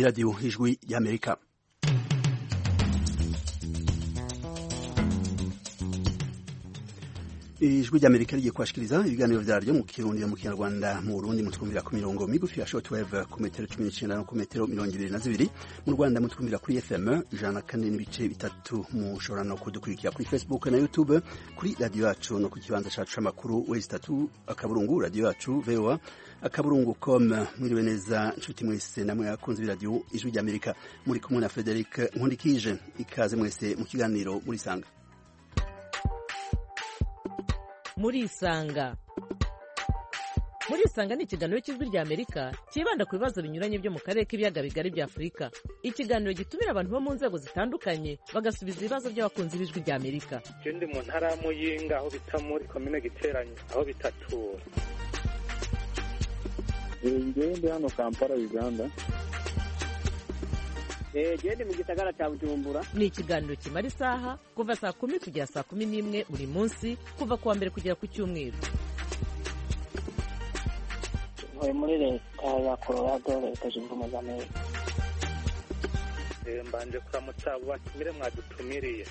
Radio Ijwi y'Amerika. Ijwi ry'Amerika rigiye kwashikiriza ibiganiro vyaryo mu Kirundi mu Kinyarwanda mu Burundi mutwumvira ku mirongo migufi ya shortwave ku metero 19 no ku metero 22 mu Rwanda mutwumvira kuri FM 104 n'ibice bitatu mushobora no kudukurikira kuri Facebook na YouTube kuri radio yacu no ku kibanza cacu c'amakuru westatu akaburungu radio yacu VOA akaburungu.com. Mwiriwe neza nshuti mwese namwe akunze radio Ijwi ry'Amerika, muri kumwe na Frederic Nkundikije. Ikaze mwese mu kiganiro muri sanga Murisanga ni ikiganiro cy'Ijwi ry'Amerika kibanda ku bibazo binyuranye byo mu karere k'ibiyaga bigari bya Afurika. Ikiganiro gitumira abantu bo mu nzego zitandukanye bagasubiza ibibazo by'abakunzi b'Ijwi ry'Amerika. Ndi mu ntara ya Muyinga aho bita muri commune Giteranyi aho bitatura. Ndi hano Kampala Uganda. Ndi mu gisagara cya Bujumbura. Ni ikiganiro kimara isaha kuva saa 10 kugera saa 11 buri munsi kuva kuwa mbere kugera ku cyumweru. Muri leta ya Colorado leta zunze ubumwe za Amerika. Mbanje kuramutsa abo batumire mwadutumiriye.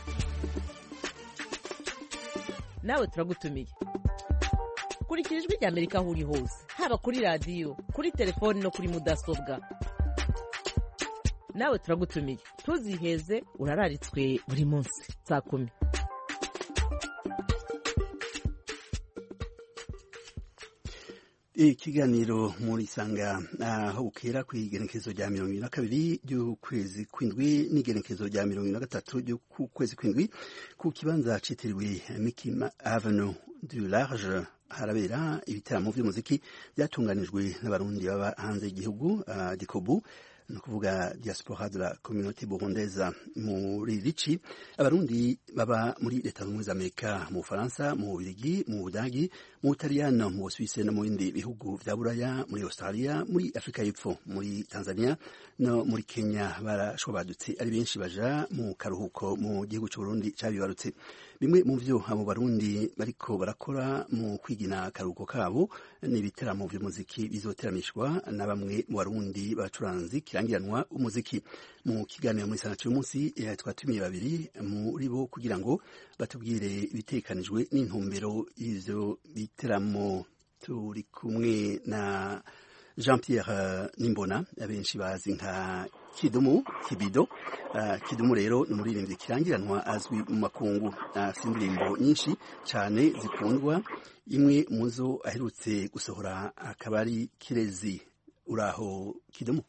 Nawe turagutumiye. Kurikira Ijwi ry'Amerika aho uri hose, haba kuri radio, kuri telefone no kuri mudasobwa. Nawe turagutumiye, tuziheze urararitswe buri munsi saa 10. Ikiganiro muri sanga aho bukera ku igenekezo rya 22 ry'ukwezi kw'indwi n'igenekezo rya 23 ry'ukwezi kw'indwi ku kibanza citiriwe Mickey Avenue du Large harabera ibitaramo by'umuziki byatunganijwe n'abarundi baba hanze y'igihugu Dikobu no kuvuga diaspora de la communauté burundaise muri Rici. Abarundi baba muri leta zunze Amerika, mu Faransa, mu Bubiligi, mu Budagi, mu Butaliyano, mu Suisse no mu bindi bihugu vya Buraya, muri Australia, muri Afrika y'Epfo, muri Tanzania no muri Kenya barashobadutse ari benshi baja mu karuhuko mu gihugu cy'u Burundi cabibarutse. Bimwe mu vyo abo barundi bariko barakora mu kwigina akaruhuko kabo ni ibiteramo by'umuziki bizoteramishwa na bamwe mu barundi bacuranzi kirangiranwa umuziki. Mu kiganiro muri sana cy'umunsi twatumiye babiri muri bo kugira ngo batubwire ibitekanijwe n'intumbero y'ivyo biteramo. Turi kumwe na Jean-Pierre Nimbona abenshi bazi nka Kibido. Kidumu rero ni umuririmbyi kirangiranwa azwi mu makungu, afite indirimbo nyinshi cyane zikundwa. Imwe muzo aherutse gusohora akaba ari Kirezi. Uraho Kidumu?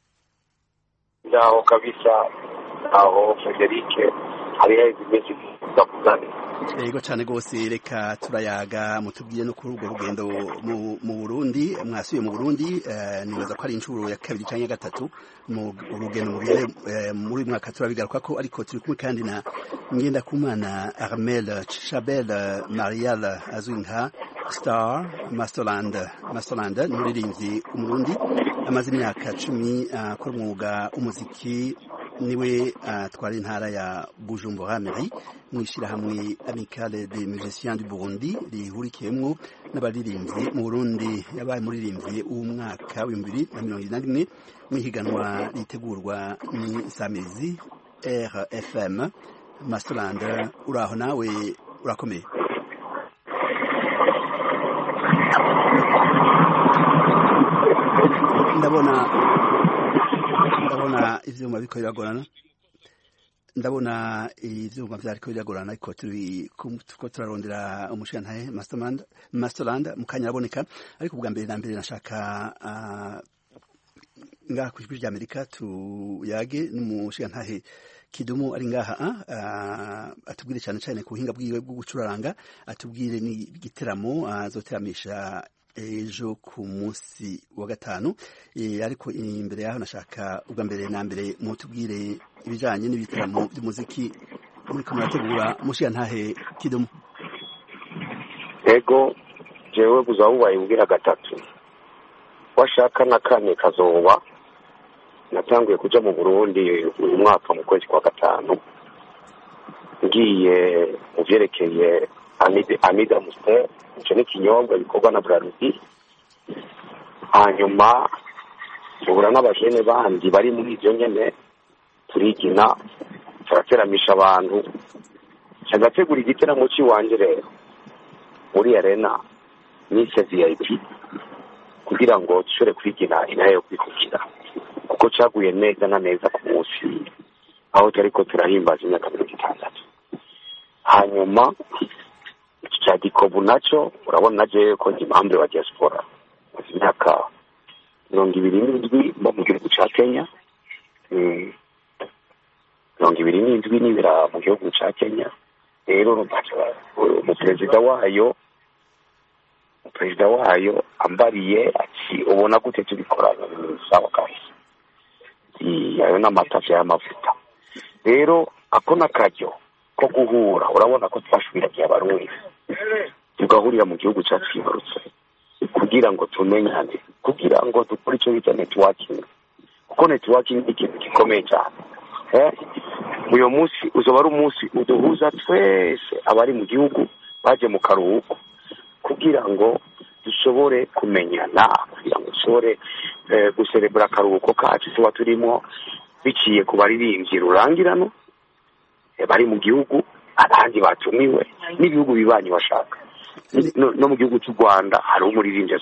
Ndaho kabisa, aho Frederic hariya ibimeze bakuzana. Yego cyane gose, reka turayaga mutubwiye no kuri urwo rugendo mu Burundi. Mwasuye mu Burundi nibaza ko ari incuro ya kabiri cyangwa gatatu mu rugendo mubize muri mwaka turabigaruka ko, ariko turi kumwe kandi na Ngendakumana Armel Chabel Marial azwi nka Star Masterland ni umuririmbyi umurundi amaze imyaka 10 akora umwuga umuziki. Niwe twari intara ya Bujumbura Mairie mwishira hamwe Amicale des Musiciens du Burundi rihurikiyemwo n'abaririmbyi mu Burundi. Yabaye muririmbyi w'umwaka wa 2021 mwihiganwa ritegurwa ni Samezi RFM Masterland. Uraho nawe urakomeye? Ndabona ivyuma biko biragorana. Ndabona ivyuma vyariko biragorana, ariko tuko turarondera umushantahe Masterland mukanya aboneka. Ariko ubwa mbere na mbere nashaka ngaha ku Ijwi ry'Amerika tuyage n'umushantahe Kidumu ari ngaha atubwire cyane ku buhinga bwiwe bwo gucuraranga, atubwire ni igiteramo azoteramisha ejo ku munsi wa gatanu. Ariko imbere yaho nashaka ubwa mbere na mbere mutubwire ibijanye n'ibiteramo by'umuziki muri ko murategura mushantahe Kidumu. Ego jewe buzabubaye ubwira gatatu washaka na kane kazoba. Natanguye kuja mu Burundi uyu mwaka mu kwezi kwa gatanu, ngiye mu vyerekeye Amida Muster, ico ni kinyobwa bikorwa na Braludi. Hanyuma duhura n'abajene bandi bari muri ibyo nyene turigina turateramisha abantu cyagategura igiteramo cy'iwanje rero muri arena nise VIP kugira ngo dushobore kwigina inayo kwikukira kuko caguye neza na neza ku munsi aho turiko turahimbaza imyaka 60. Hanyuma cya Dikobu naco urabona naje ko impamvu wa diaspora imyaka 27 mu gihugu ca Kenya 27 nibira mu gihugu ca Kenya rero umuperezida wayo ambariye ati ubona gute tubikorana sawa kahise ayo n'amatafi y'amavuta rero akona kajyo ko guhura urabona ko twashubira by'abarundi tugahurira mu gihugu cyacu kibarutse kugira ngo tumenyane kugira ngo dukore icyo bita networking kuko networking ikintu gikomeye cyane uyu munsi uzoba ari umunsi uduhuza twese abari mu gihugu baje mu karuhuko kugira ngo dushobore kumenyana kugira ngo dushobore guserebura akaruhuko kacu tuba turimo biciye ku baririmbyi rurangirano bari mu gihugu abandi batumiwe n'ibihugu bibanyi bashaka no mu gihugu cy'u Rwanda hari umuririmbyi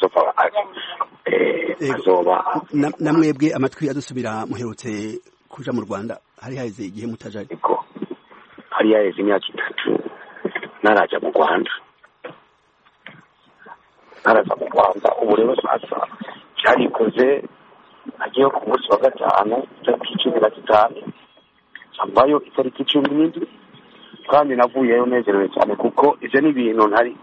azoba namwebwe amatwi adusubira muherutse kuja mu Rwanda hari haize igihe mutajaje ko hari haize imyaka 3 naraja mu Rwanda ubu rero sasa cyarikoze agiye ku munsi wa gatanu tariki 15 ambayo itariki 17 kandi navuyeyo nezerewe cyane kuko ivyo ni ibintu ntari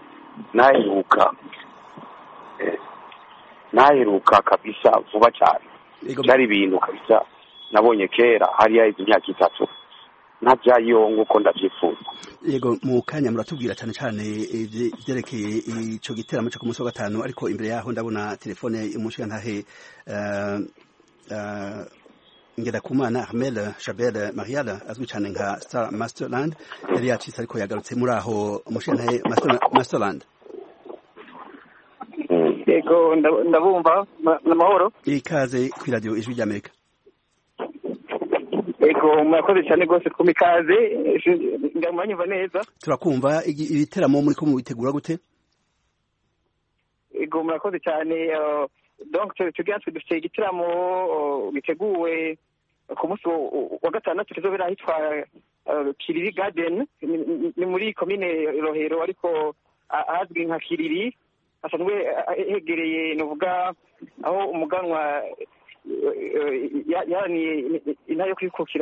naheruka kabisa vuba cyane byari ibintu kabisa nabonye kera hariya imyaka 3 ntabyayo nguko ndavyifuza. Yego mu kanya muratubwira cyane cyane ivyerekeye ico giteramo cyo ku munsi wa gatanu ariko imbere yaho ndabona telefone y'umushikantahe Ngirakumana Ahmed Shabel Mariala azwi cyane nka Star Masterland yari yacitse ariko yagarutse muri aho umushikantahe Masterland. Yego ndabumva n'amahoro ikaze ku radio Ijwi ry'Amerika. Ego mwakoze cyane gose ku mikaze ngamanyumva neza turakumva ibiteramo muri ko mu bitegura gute Ego mwakoze cyane donc tugiye dufite igiteramo giteguwe ku munsi wa gatandatu kizobera ahitwa Kiriri Garden ni muri commune Rohero ariko ahazwi nka Kiriri asanzwe hegereye novuga aho umuganwa yani inayo kwikukira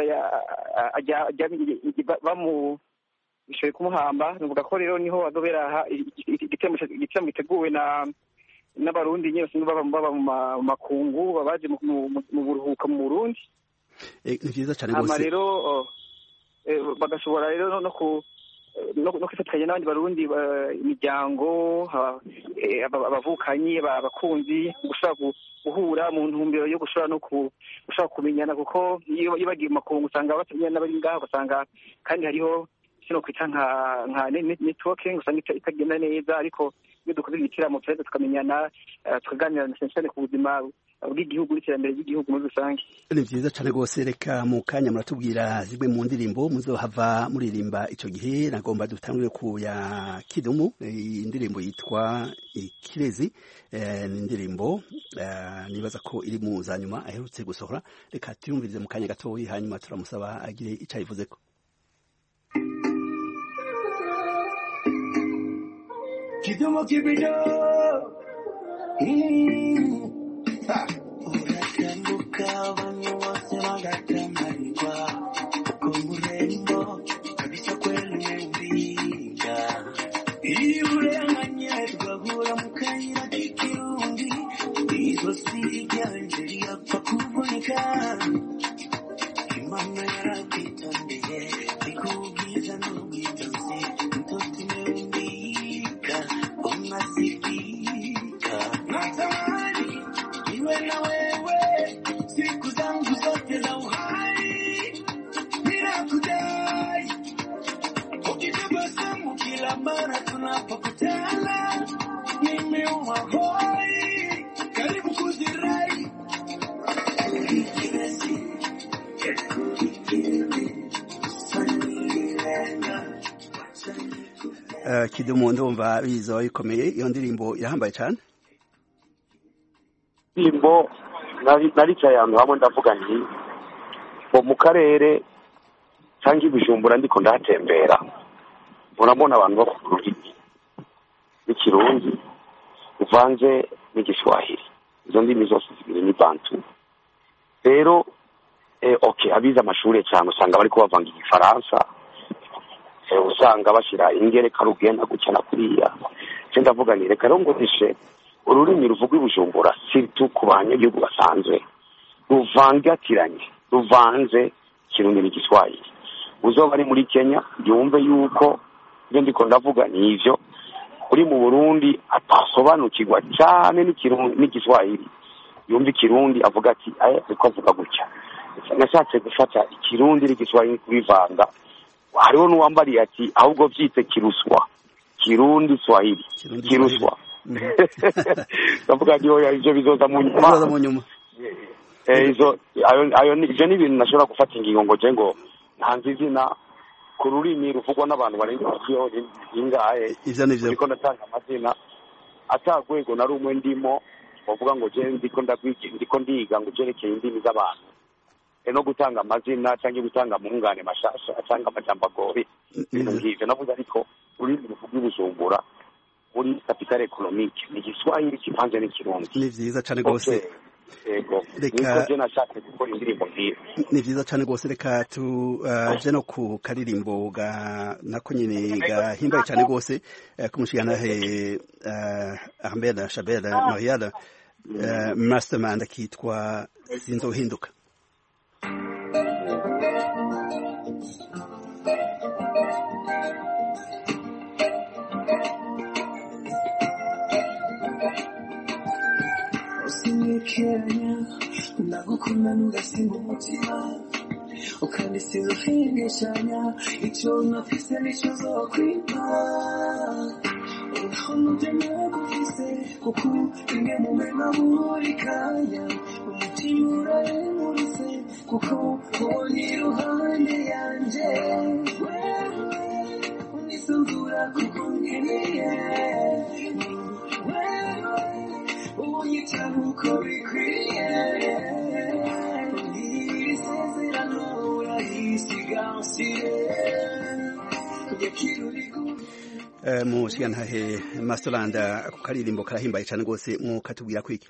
bamu bishoye kumuhamba nuvuga ko rero niho azobera igitemo giteguwe n'abarundi nyine baba mu makungu babaje mu buruhuka mu Burundi ni vyiza cyane gose rero bagashobora rero no kwifatanya n'abandi barundi imiryango abavukanyi abakunzi gushaka guhura mu ntumbero yo gushobora no gushaka kumenyana kuko iyo bagiye mu makungu usanga batanya n'abari ngaho usanga kandi hariho kino kwita nka networking usanga itagenda neza ariko iyo dukoze ibitiramo twese tukamenyana tukaganira cyane ku buzima bw'igihugu n'iterambere ry'igihugu muri rusange. Ni vyiza cyane gose reka mu kanya muratubwira zimwe mu ndirimbo muzohava muririmba ico gihe nagomba dutangure ku ya Kidumu indirimbo yitwa Ikirezi ni indirimbo nibaza ko iri mu zanyuma aherutse gusohora reka tuyumvirize mu kanya gatoyi hanyuma turamusaba agire ico ayivuzeko. Kidumu kibido uratambuka bamwe bose bagatamarwa kumurembo kabisa kweli meumbika iyo urenganye twahura mu kayira k'ikirundi izo siri ryanje ryapfa kuvunika imana yarakwitondiye ikubwiza n'ubwitonzi mtoto meumbika unasikika natamani iwe na wewe siku zangu zote za uhai bila kudai ukitabasamu kila mara tunapokutana nimeuma hoi karibu kuzirai Kidumu ndumva bizoba bikomeye iyo ndirimbo irahambaye cyane indirimbo naricaye ahantu hamwe ndavuga nti ngo mu karere cyangwa ibijumbura ndiko ndahatembera urabona abantu bavuga ururimi n'ikirundi uvanze n'igiswahili izo ndimi zose zibiri ni bantu rero okay abize amashuri cyane usanga bariko bavanga igifaransa usanga bashira ingereka rugenda gucana kuriya cyo ndavuga ni reka rero ngo dishe ururimi ruvugwa ibujumbura sirtu ku banyagihugu basanzwe ruvangatiranye ruvanze kirundi n'igiswahili uzoba ari muri Kenya yumve yuko ibyo ndiko ndavuga ni ivyo uri mu Burundi atasobanukirwa cyane n'ikirundi n'igiswahili yumva ikirundi avuga ati ariko avuga gutya nashatse gufata ikirundi n'igiswahili kubivanga hariho n'uwambariye ati ahubwo byitse kiruswa kirundi swahili kiruswa ndavuga ndio ivyo bizoza mu nyuma ayo ni ibintu nashobora gufata ingingo ngo je ngo ntanze izina ku rurimi ruvugwa n'abantu barenga kiyo ingahe ivyo nivyo ariko natanga amazina atagwego na rumwe ndimo bavuga ngo je ndiko ndiga ngo jerekeye indimi z'abantu no gutanga amazina cyangwa gutanga mungane mashasha cyangwa amajambo agori ngivyo navuze ariko ururimi ruvugwa ibujumbura muri capitale économique ni Kiswahili kivanze n'ikirundi ni vyiza cyane gose reka ni vyiza cyane gose reka tuje no ku karirimbo nako nyine gahimbaye cyane gose kumushigana Ahmed Shabel Mariala mastermind kitwa Sinzohinduka Kenya ndagukunda nugasimba umutima ukandisiza uhengeshanya icyo nafise nicyo zokwima urukundo nagufise kuko imwe mu mema buri kanya umutima uraremurise kuko ubonye iruhande yanje unisunzura kuko nkeneye unyitaho uko bikwiye isezerano urayisigasire kujya kirurigu mu shigantahe Masterland ako karirimbo karahimbaye cyane gose mwukatubwira kwiki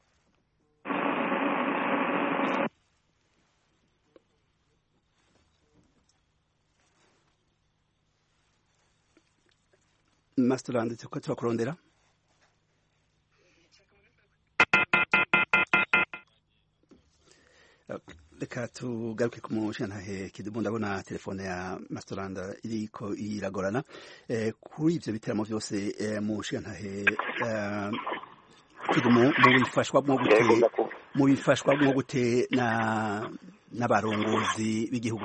Masterland tuko turakurondera reka tugaruke ku mushantahe Kidumu ndabona telefone ya Masterland iriko iragorana kuri ivyo biteramo byose mushantahe Kidumu mu bifashwa bwo gute n'abarongozi b'igihugu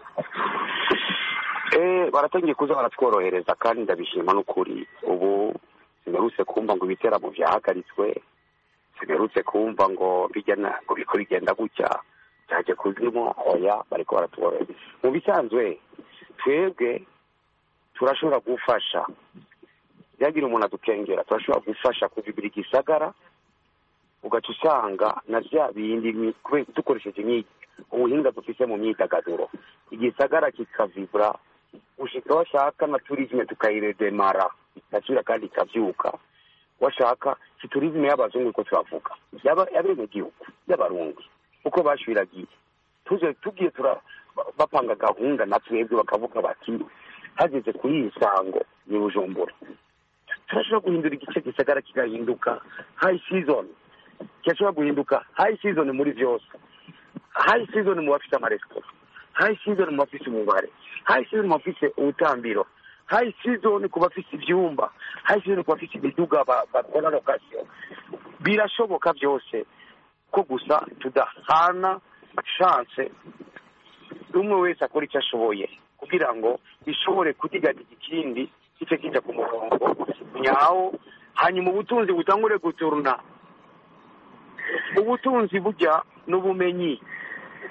baratangiye kuza baratworohereza kandi ndabishima n'ukuri ubu sinaruse kumva ngo ibiteramo byahagaritswe sinarutse kumva ngo bijyana ngo biko bigenda gutya cyaje kuzimo oya bariko baratworohereza mu bisanzwe twebwe turashobora gufasha yagira umuntu adukengera turashobora gufasha kuvibira igisagara ugaca usanga na vya bindi dukoresheje ubuhinga dufise mu myidagaduro igisagara kikavibra ushika washaka na tourisme tukayiredemara ikasubira kandi ikavyuka washaka si tourisme y'abazungu ko turavuga yabene gihugu y'abarundi uko bashwiragiye tugiye bapanga gahunda na twebwe bakavuga bati hageze kuri isango ni Bujumbura turashobora guhindura igice gisagara kigahinduka high season cyashobora guhinduka high season muri byose high season mu bafite amaresitora high season mu bafite umubare high season mu bafite ubutambiro high season ku bafite ibyumba high season ku bafite imiduga bakora location birashoboka byose ko gusa tudahana chance umwe wese akora icyo ashoboye kugira ngo bishobore kutiganya ikindi kice kijya ku murongo nyawo hanyuma ubutunzi butangure guturuna ubutunzi bujya n'ubumenyi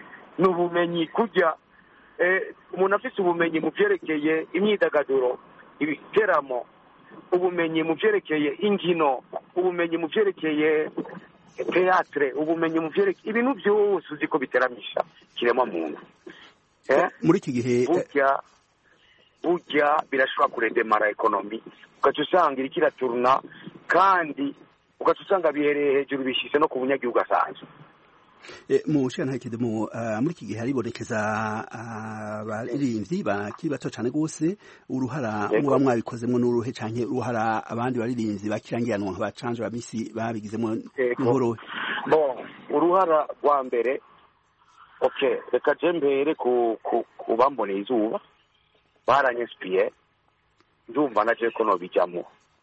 kujya umuntu afite ubumenyi mu byerekeye imyidagaduro ibiteramo, ubumenyi mu byerekeye inkino, ubumenyi mu byerekeye teatre, ubumenyi mu byerekeye ibintu byose uzi ko biteramisha kirema muntu. Muri iki gihe burya birashobora kuredemara ekonomi, ugaca usanga iriko iraturuna kandi ugaca usanga bihereye hejuru bishyize no ku bunyagihugu asanzwe. Mu nshinga Kidemu muri iki gihe haribonekeza abaririmbyi bakiri bato cyane gose, uruhara muba mwabikozemo n'uruhe canke uruhara abandi baririmbyi bakirangiranwa nka bacanje ba misi babigizemo inkuru? Uruhara rwa mbere, reka je mbere ku bamboneye izuba baranyinspiye, ndumva naje ko nobijamo.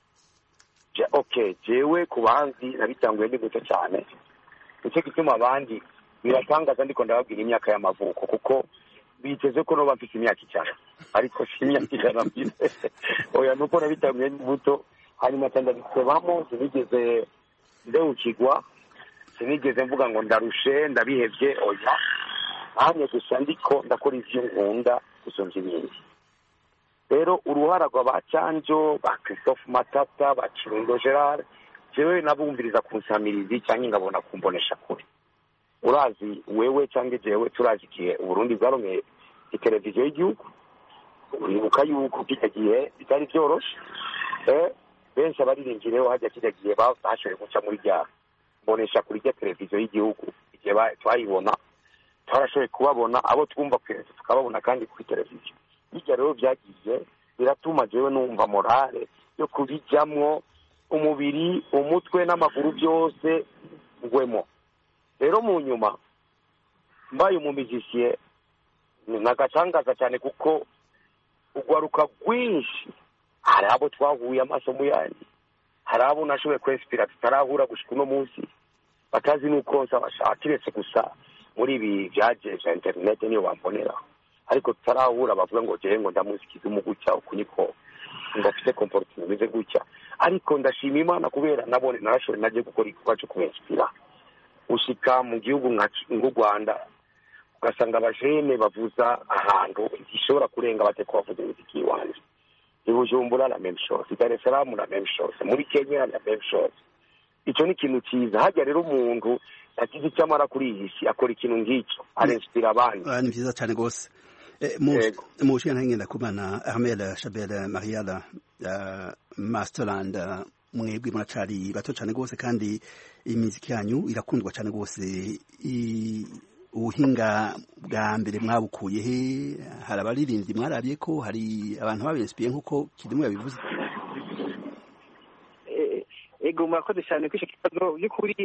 Jewe ku bandi nabitanguye ndi muto cyane, nicyo gituma abandi biratangaza ndiko ndababwira imyaka y'amavuko, kuko biteze ko no bafite imyaka ijana, ariko si imyaka ijana mfite. Oya, nuko nabitanguye ndi muto, hanyuma ndabisebamo, sinigeze ndewukigwa, sinigeze mvuga ngo ndarushe ndabihevye. Oya, hanye gusa ndiko ndakora ivyo nkunda gusumvya ibindi. Rero uruhara rwa Bacanjo, ba Christophe Matata, ba Kirundo Gerard, jewe nabumviriza kunsamirizi cyangwa ngabona kumbonesha kure. Urazi wewe cyangwa jewe turazi igihe Uburundi bwaronke televiziyo y'igihugu, uribuka yuko kitagiye bitari byoroshe. Benshi abariringireho hajya kitagiye bashoboye guca muri rya mbonesha kuri rya televiziyo y'igihugu, igihe twayibona twarashoboye kubabona, abo twumva kwese tukababona kandi kuri televiziyo. Bijya rero byagiye biratuma jewe numva morale yo kubijamwo, umubiri, umutwe n'amaguru byose ngwemo. Rero mu nyuma mbaye umumizisiye nagatangaza cyane, kuko ugwaruka rwinshi, hari abo twahuye amaso mu yandi, hari abo nashoboye kwespira tutarahura gushika uno munsi, batazi nuko nsabashaka kiretse gusa muri ibi byaje bya internet niyo bambonera, ariko tutarahura bavuga ngo jewe ngo ndamusikiza umugucya ukuniko ngo afite comportement imeze gutya. Ariko ndashima Imana kubera nabone narashobora naje gukora igikorwa cyo kubinspira, ushika mu gihugu nk'u Rwanda ugasanga abajene bavuza ahantu gishobora kurenga bateko bavuza imiziki wanje. I Bujumbura la même chose, i Dar es Salaam la même chose, muri Kenya la même chose. Ico ni ikintu cyiza. Hajya rero umuntu yagize icyamara kuri iyi si akora ikintu ngicyo, arinspira abandi. Ni byiza cyane gose. Mu nshinga ngenda kubana Ahmed Shabel Mariala Masterland, mwebwe muracari bato cyane gose kandi imiziki yanyu irakundwa cyane gose. Ubuhinga bwa mbere mwabukuye he? Hari abaririmbyi mwarabiye ko hari abantu babenspiye nkuko Kidemu yabivuze? Ego murakoze cyane kwishe kibazo by'ukuri.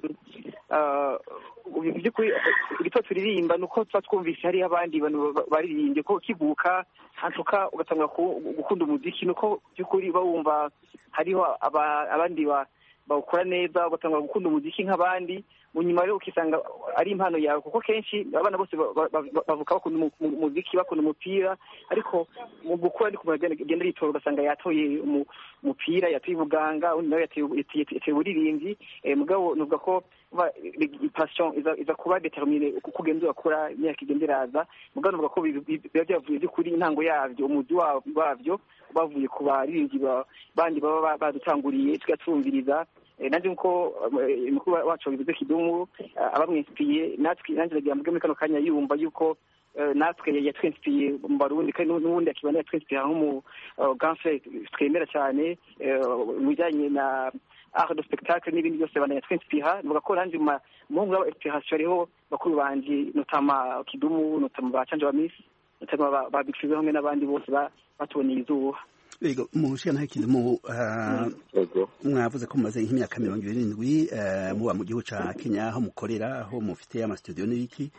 By'ukuri igito turirimba nuko twumvise hari abandi bantu baririmbye ko kibuka hantuka ugatanga gukunda umuziki, nuko by'ukuri bawumva hariho abandi bawukora neza, ugatanga gukunda umuziki nk'abandi. Mu nyuma rero ukisanga ari impano yawe, kuko kenshi abana bose bavuka bakunda umuziki, bakunda umupira, ariko mu gukura ndi kumugenda ritora ugasanga yatoye umupira, yatoye ubuganga, undi nawe yatoye uburirimbyi. Mugabo nuvuga ko passion iza kuba determine uko ugenda urakora imyaka igenda iraza. Mugabo nuvuga ko biba byavuye by'ukuri intango yabyo, umuzi wabyo bavuye ku baririmbyi bandi baba badutanguriye tugatumviriza. Nanjye nko mukuru wacu bivuze Kidemu abamwinspiye, natwe nanjye nagira mbwe muri kano kanya yumva yuko natwe yatwinspiye mu Barundi, kandi n'ubundi akibana yatwinspiye nk'umu ganse twemera cyane mu bijyanye na art de spectacle n'ibindi byose bana yatwinspiye. Nuvuga ko nanjye mu ngo inspiration ariho bakuru banje, notama Kidemu, notama Bacanje ba Miss, notama ba Bixize hamwe n'abandi bose batuboneye izuba. Ego mu nshinga Kidemu mwavuze ko mumaze nk'imyaka 27 muba mu gihugu ca Kenya, aho mukorera, aho mufite amastudio n'ibiki.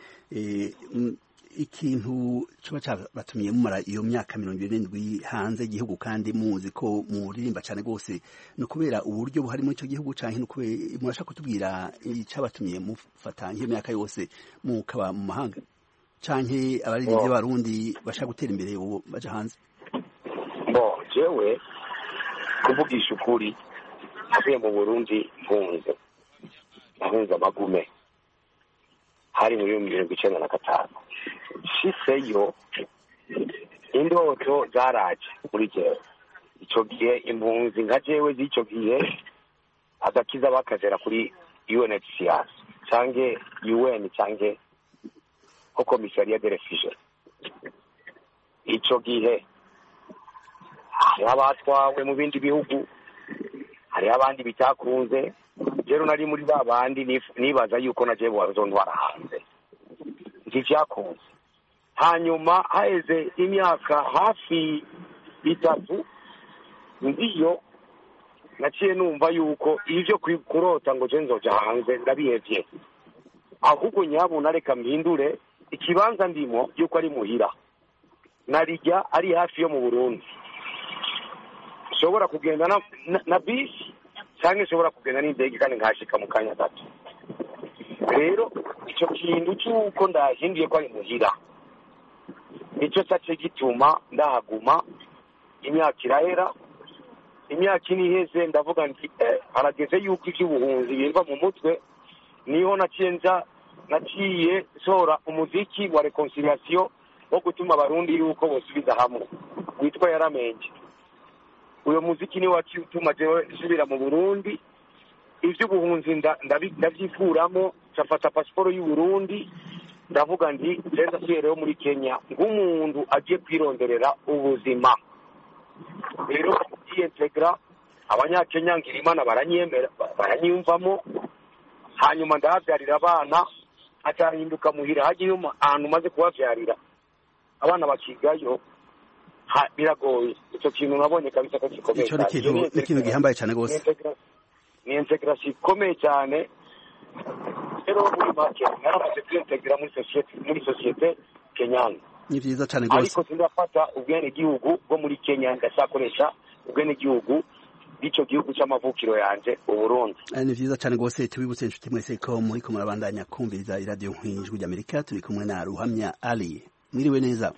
Ikintu coba cabatumye mumara iyo myaka 27 hanze igihugu kandi muzi ko muririmba cyane gose, no kubera uburyo buhari mu ico gihugu canke no kubera murashaka kutubwira icabatumye mufata iyo myaka yose mukaba mu mahanga, canke abaririmbyi b'Abarundi bashaka gutera imbere ubu baja hanze? Jewe kuvugisha ukuri avuye mu Burundi mpunze amagume hari muri 1995. Shiseyo indoto zaraje muri jewe, icyo gihe impunzi nka jewe z'icyo gihe agakiza bakazera kuri UNHCR cyangwa UN cyangwa ko komisariya de refugee. Icyo gihe hari abatwawe mu bindi bihugu, hari abandi bitakunze. Rero nari muri ba bandi nibaza yuko na jewe wazontwara hanze, ntivyakunze. Hanyuma haheze imyaka hafi 3 ndiyo naciye numva yuko ivyo kurota ngo je nzoja hanze ndabihevye, ahubwo nyabuna reka mpindure ikibanza ndimo yuko ari muhira, narijya ari hafi yo mu Burundi, nshobora kugenda na bisi cyangwa nshobora kugenda n'indege kandi nkashika mu kanya gato. Rero icyo kintu cy'uko ndahinduye ko ari muhira nicyo cyace gituma ndahaguma. Imyaka irahera, imyaka iniheze, ndavuga nti harageze yuko iby'ubuhunzi bimva mu mutwe. Niho naciye sora umuziki wa reconciliation wo gutuma abarundi yuko bosubiza hamwe witwa Yaramenje. Uyo muziki ni waciye utuma jewe subira mu Burundi, ivy'ubuhunzi ndavyikuramo, cafata pasiporo y'u Burundi, ndavuga nti nza rero muri Kenya nk'umuntu agiye kwironderera ubuzima. Rero yintegra abanyakenya ngira Imana baranyemera, baranyumvamo. Hanyuma ndahabyarira abana, atahinduka muhira. Hagiye ahantu maze kubavyarira abana bakigayo, biragoye. Icyo kintu nabonye kabisa ko gikomeye. Icyo ikintu gihambaye cyane gose, ni integration ikomeye cyane. Rero muri make narabaze kwintegra muri societe kenyana. Ni vyiza cyane gose, ariko sindafata ubwene gihugu bwo muri Kenya, ndasakoresha ubwene gihugu b'ico gihugu cy'amavukiro yanje Uburundi. Ni vyiza cyane gose. Tubibutse inshuti mwese ko muri ko murabandanya kumviriza iradio Nkwijwi ry'Amerika. Turi kumwe na Ruhamya Ali. Mwiriwe neza?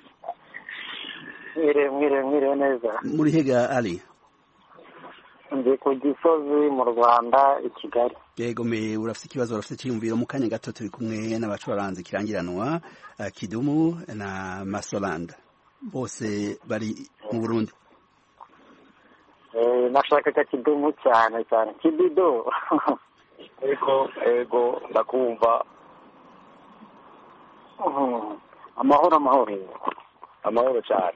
Mwiriwe neza. Muri hega Ali? Ndi ku Gisozi mu Rwanda, i Kigali. Yego, urafite ikibazo, urafite cyiyumviro? Mu kanya gato turi kumwe n'abacuranzi kirangiranwa Kidumu na Masolanda, bose bari mu Burundi. Nashaka Kidumu cyane Kibido. Ego ndakumva. Amahoro cyane.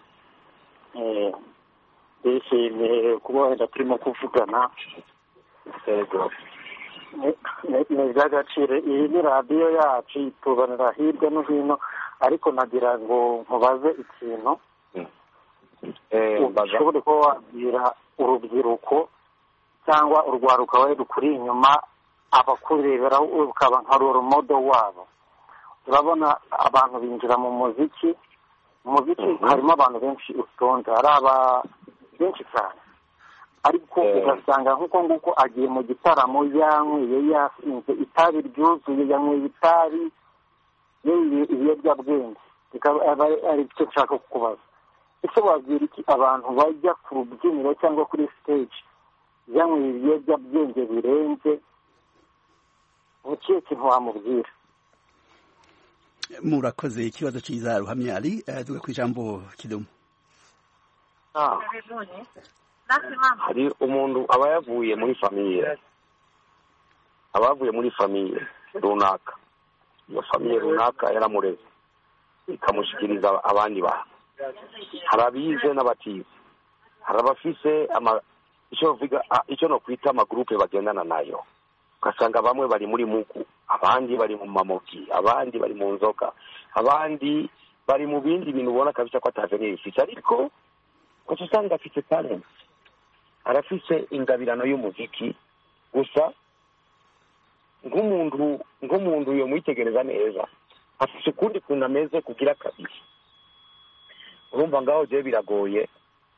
Ndishimiye kuba wenda turimo kuvugana. Ego. Ni iby'agaciro. Iyi ni radiyo yacu itubanira hirya no hino, ariko nagira ngo nkubaze ikintu. Ushobora kuba wabwira urubyiruko cyangwa urwaruka wari rukuri inyuma, abakurebera ukaba nka role model wabo. Urabona abantu binjira mu muziki harimo abantu benshi utonde, hari benshi cyane, ariko ugasanga nk'uko nguko agiye mu gitaramo yanyweye, yasinze itabi ryuzuye, yanyweye itabi, yanyweye ibiyobyabwenge. Ari cyo nshaka kukubaza, ese wabwira iki abantu bajya ku rubyiniro cyangwa kuri stage yanyweye ibiyobyabwenge birenze? Ukiye kintu wamubwira? Murakoze, ikibazo cyiza Ruhamya Ali. Duga ku ijambo Kidumu. Hari umuntu aba yavuye muri famiye runaka, iyo famiye runaka yaramureze ikamushikiriza abandi bantu. Hari abize n'abatize, hari abafise icyo no kwita amagrupe bagendana nayo. Ugasanga bamwe bari muri muku, abandi bari mu mamoki, abandi bari mu nzoka, abandi bari mu bindi bintu ubona kabisa ko atazanye bifite, ariko kuko usanga afite talent, arafise ingabirano y'umuziki. Gusa nk'umuntu yo mwitegereza neza, afise ukundi kuntu ameze kugira kabiri. Urumva ngaho je biragoye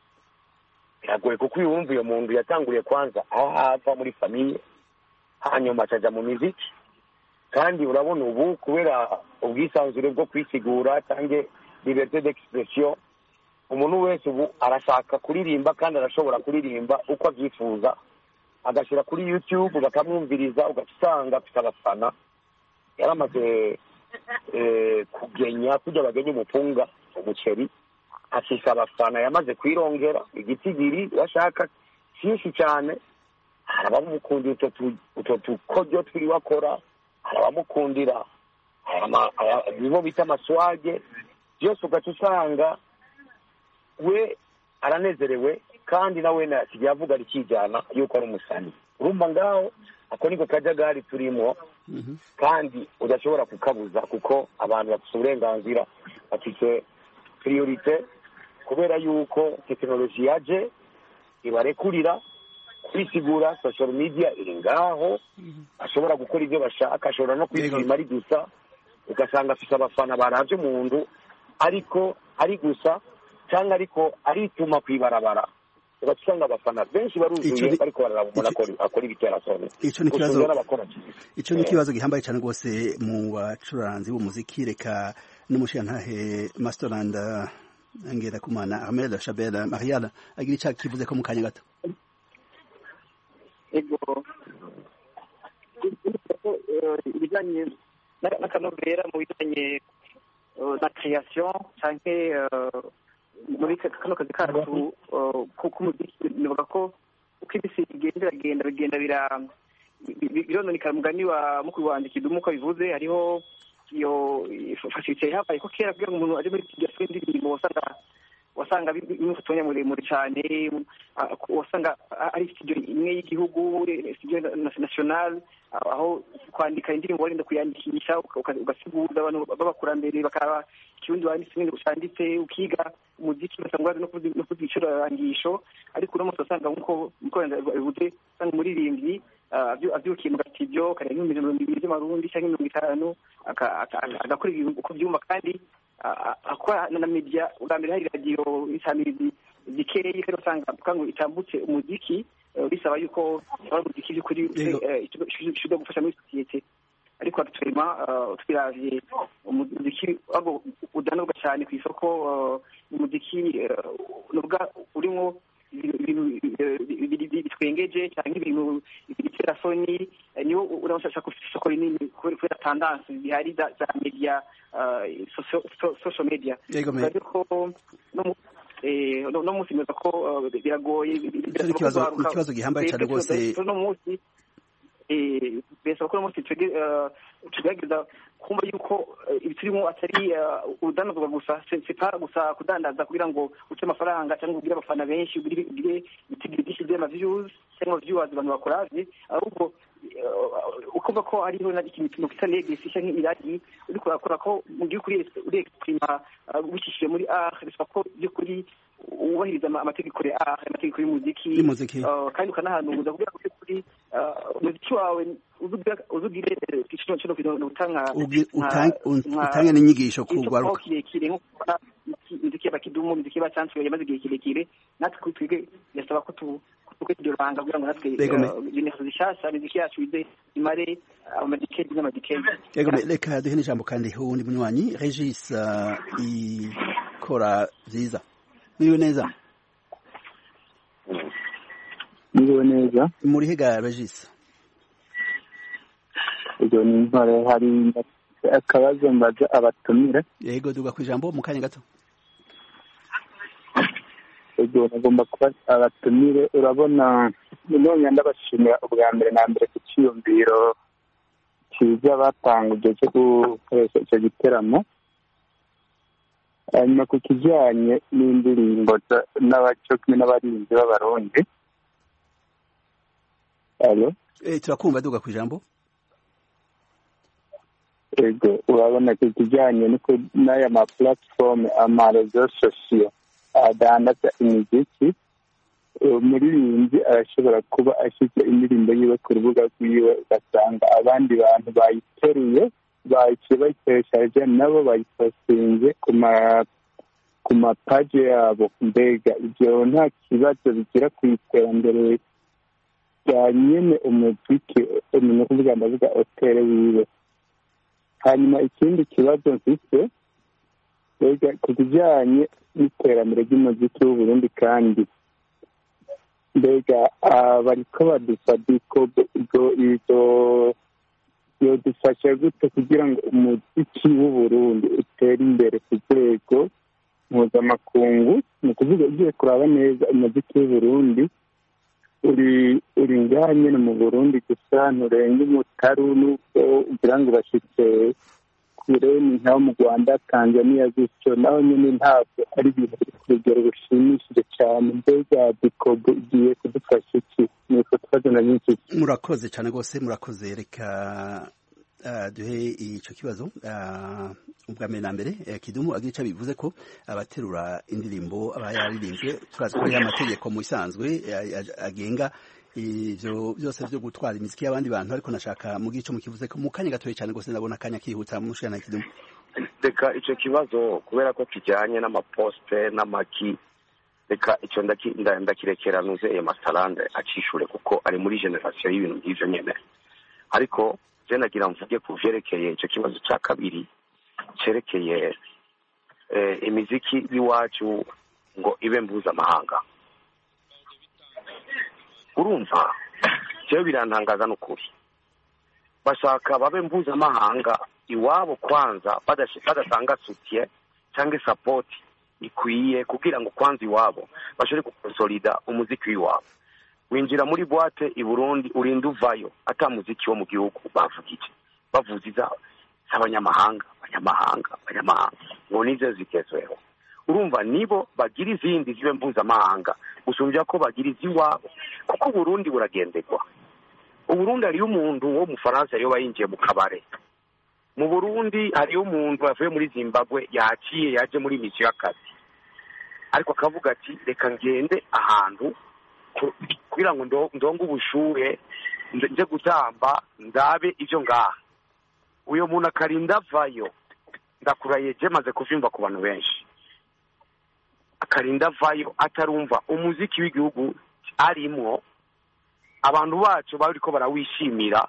kuko uyumva uyo muntu yatanguriye kwanza aho hava muri famiye, hanyuma acaja mu muziki. Kandi urabona ubu kubera ubwisanzure bwo kwisigura cyangwa liberté d'expression, umuntu wese ubu arashaka kuririmba kandi arashobora kuririmba uko abyifuza, agashyira kuri YouTube bakamwumviriza, ugasanga afite abafana. Yaramaze kugenya kujya bagenya umupunga umuceri, afise abafana yamaze kwirongera igitigiri bashaka cyinshi cyane. hari abamukundira utwo tukoryo twiwe akora, hari abamukundira nibo bita amaswage. byose ugaca usanga we aranezerewe kandi nawe nasigaye avuga rikijyana yuko ari umusani. urumva ngaho ako niko kajagari turimo, kandi udashobora kukabuza kuko abantu bafite uburenganzira, bafite priorite, kubera yuko tekinoloji yaje ibarekurira kwisigura. social media iri ngaho, ashobora gukora ibyo bashaka, ashobora no kwishima ari gusa, ugasanga afite abafana baravye umuntu ariko ari gusa cyangwa ariko arituma kwibarabara, ugasanga abafana benshi baruzuye ariko bararaba umuntu akora ibiterasoni. Ico ni kibazo gihambaye cyane rwose mu bacuranzi b'umuziki. Reka n'umushirantahe Masterland Ngirakumana Ahmed Shabel Mariala agira icyo kivuze ko mu kanya gato. Ibijyanye n'akanovera mu bijyanye na création cyangwa muri kano kazi kacu k'umuziki, nivuga ko uko ibisi bigenda birononekara. Mugani wa mukuru wanjye Kidumu uko bivuze, hariho iyo facilité yabaye ko kera kugira ngo umuntu aje muri studio y'indirimbo wasanga bimufotonya muremure cyane, wasanga ari studio imwe y'igihugu, studio national, aho kwandika indirimbo warinda kuyandikisha ugasiguza abantu b'abakurambere bakaba ikirundi wanditse n'ibindi usanditse, ukiga umuziki basanga no kuzicurangisho. ariko uno munsi wasanga nk'uko bivuze, usanga umuririmbyi abyukiye mu gatibyo kare nk'ibihumbi 200 by'amarundi cyangwa 50 agakora ibintu uko byumva, kandi akora na media. ubwa mbere hari radio isamirizi zikeyi, kandi usanga ngo itambutse umuziki, bisaba yuko umuziki by'ukuri ishobora gufasha muri sosiyete. ariko turema twiravye umuziki abo udanurwa cyane ku isoko. umuziki nubwa urimo ibintu bitwengeje cyangwa ibintu biterasoni, niwo urashaka ku isoko rinini kubera tendance zihari za media, social media. ariko no munsi meza ko biragoye. ikibazo gihambaye cyane rwose no munsi besa ko no munsi tugerageza kumva yuko ibiturimo atari udanazwa gusa, sepa gusa kudandaza kugira ngo uce amafaranga cyangwa ugire abafana benshi, ugire byinshi by'ama-views cyangwa viewers abantu bakoraje, ahubwo ukumva ko hariho ikintu kita legacy cyangwa iragi uri kurakora ko mu gihe uri exprima ubishishije muri art, bisaba ko by'ukuri ubahiriza amategeko ya art, amategeko y'umuziki, kandi ukanahanuza kugira ngo by'ukuri umuziki wawe uzugire ikintu cyo utange n'inyigisho ku rwaruka. Imiziki y'abakidumu, imiziki y'abacanswe yamaze igihe kirekire, natwe twige yasaba ko tukidoranga kugira ngo natwe ibintu zishasha imiziki yacu ize imare amadikedi n'amadikedi. Reka duhe n'ijambo kandi uwundi munywanyi Regis ikora vyiza. Niwe neza muri hega Regis. Ibyo ni intore. hari akabazo mbaza abatumire. Yego duga ku ijambo mu kanya gato. Ibyo nagomba kuba abatumire. Urabona none ndabashimira ubwa mbere na mbere ku cyiyumviro cyiza batanguje cyo gukoresha icyo giteramo. Hanyuma ku kijyanye n'indirimbo n'abacokimi n'abarinzi b'abarundi. Turakumva duga ku ijambo. Ego urabona ko kijyanye n'aya ma platform amarezo sosiyo adandaza imiziki, umuririmbyi arashobora kuba ashyize indirimbo yiwe ku rubuga rwiwe, ugasanga abandi bantu bayiteruye bayikoresheje nabo bayipostinze ku mapaje yabo. Mbega ibyo nta kibazo bigira ku iterambere rya nyene umuziki, ni ukuvuga ndavuga hotel wiwe. Hanyuma ikindi kibazo mfite ku kijyanye n'iterambere ry'umuziki w'Uburundi, kandi mbega bariko badufadiko yodufasha gute kugira ngo umuziki w'Uburundi utere imbere ku rwego mpuzamakungu. Ni ukuvuga ugiye kuraba neza umuziki w'uburundi uri ngaha nyine mu burundi gusa, nturenga umutaru n'ubwo ugira ngo bashyitse kure, ni nk'aho mu rwanda, tanzania gutyo, naho nyine ntabwo ari ibintu biri ku rugero rushimishije cyane. mbega dikobo igiye kudufasha iki? ni uko twazana nyinshi. murakoze cyane rwose, murakoze. Reka duhe icyo kibazo ubwa mbere na mbere. Kidumu agira icyo bivuze ko abaterura indirimbo aba yaririmbye, turazi ko ariyo amategeko mu isanzwe agenga ivyo byose byo gutwara imiziki y'abandi bantu, ariko nashaka mu gico mukivuze ko mu kanya gatoye cyane rwose, ndabona akanya kihuta mu mushana Kidumu. Reka icyo kibazo kubera ko kijyanye n'amaposte n'amaki, reka icyo ndakirekera nuze Masterland acishure kuko ari muri generation y'ibintu by'ivyo nyene. Ariko je nagira mvuge ku vyerekeye icyo kibazo cya kabiri cerekeye imiziki y'iwacu ngo ibe mpuzamahanga. Urumva jewe birantangaza n'ukuri, bashaka babe mpuzamahanga iwabo kwanza badatanga soutien cyangwa support ikwiye kugira ngo kwanza iwabo bashobore gukonsolida umuziki w'iwabo. Winjira muri boîte i Burundi urinda uvayo ata muziki wo mu gihugu bavugije, bavuziza abanyamahanga ngo nizo zigezweho. Urumva nibo bagira izindi zibe mpuzamahanga gusumbya ko bagira iziwabo, kuko Burundi buragendegwa. Uburundi hariyo umuntu wo mu Faransa yo bayinjiye mu kabare, mu Burundi hariyo umuntu yavuye muri Zimbabwe yaje muri misi y'akazi, ariko akavuga ati reka ngende ahantu kugira ngo ndonge ubushuhe nje gutamba ndabe ivyo ngaha. Uyo muntu akarinda avayo, ndakuraye je maze kuvimba ku bantu benshi, akarinda avayo atarumva umuziki w'igihugu arimwo, abantu bacu bariko barawishimira,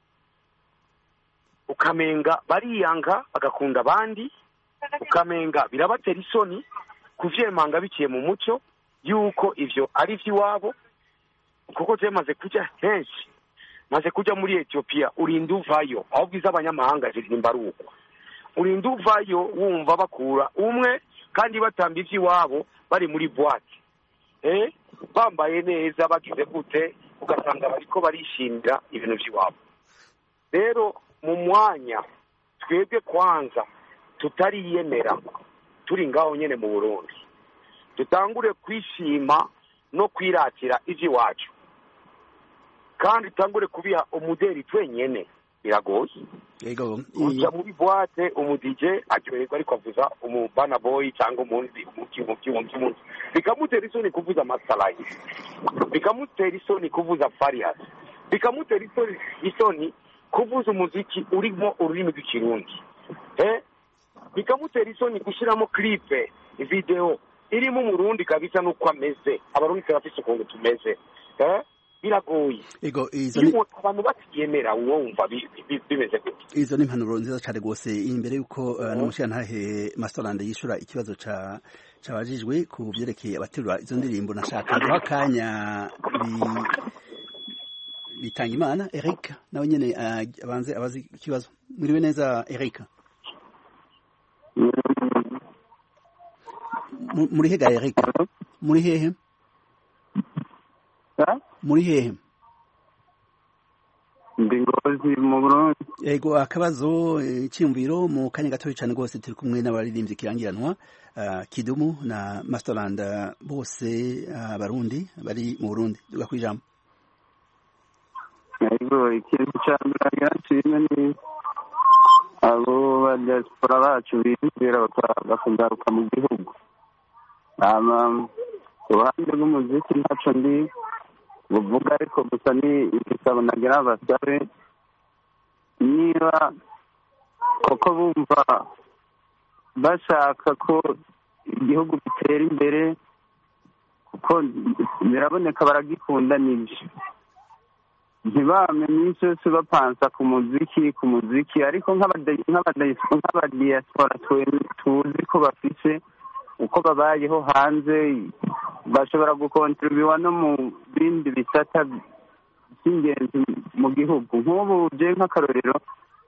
ukamenga bariyanga bagakunda abandi, ukamenga birabatera isoni kuvyemanga biciye mu muco yuko ivyo ari vy'iwabo. Kuko je maze kuja henshi, maze kuja muri Ethiopia, urinda uvayo aho bwiza abanyamahanga ziririmba ruko, urinda uvayo wumva bakura umwe kandi batamba ivy'iwabo bari muri boîte bambaye neza bagize gute, ugasanga bariko barishimira ibintu vy'iwabo. Rero mu mwanya twebwe kwanza tutariyemera turi ngaho nyene mu Burundi, tutangure kwishima no kwiratira ivy'iwacu, kandi tutangure kubiha umuderi twenyene. Biragoye uja muri boîte umudj aryoherwa ariko avuza umubana boy cyangwa umundi umukimunsi, bikamutera isoni kuvuza Masterland, bikamutera isoni kuvuza Farias, bikamutera isoni kuvuza umuziki urimo ururimi rw'ikirundi, bikamutera isoni gushiramo clip video irimo umurundi kabisa nuko ameze. Abarundi turafise ukuntu tumeze, biragoye. Abantu batiyemera wumva bimeze gute? Izo ni impanuro nziza cyane rwose. Imbere yuko n'umushirantahe Masterland yishura ikibazo cabajijwe ku byerekeye abaterura izo ndirimbo, nashaka guha akanya bitanga imana Eric nawe nyene abanze abazi ikibazo. Mwiriwe neza Eric? Muri hega Eric? Muri hehe? Muri hehe? Ndi Ngozi mu Burundi. Yego, akabazo cy'imviro mu kanya gato cyane rwose. Turi kumwe n'abaririmbyi kirangiranwa Kidumu na Masterland, bose abarundi bari mu Burundi. Duga kwijambo. Yego, ikintu cyambere cyane ni abo badiaspora bacu bibera bakazaruka mu gihugu. Uruhande rw'umuziki ntaco ndi buvuga, ariko gusa ni igisabo nagira basabe niba koko bumva bashaka ko igihugu bitera imbere, kuko biraboneka baragikunda n'ibyo, ntibame iminsi yose bapansa ku muziki, ariko nk'abadiaspora tuzi ko bafise uko babayeho hanze, bashobora gukontribuwa no mu bindi bisata by'ingenzi mu gihugu. Nk'ubu je nk'akarorero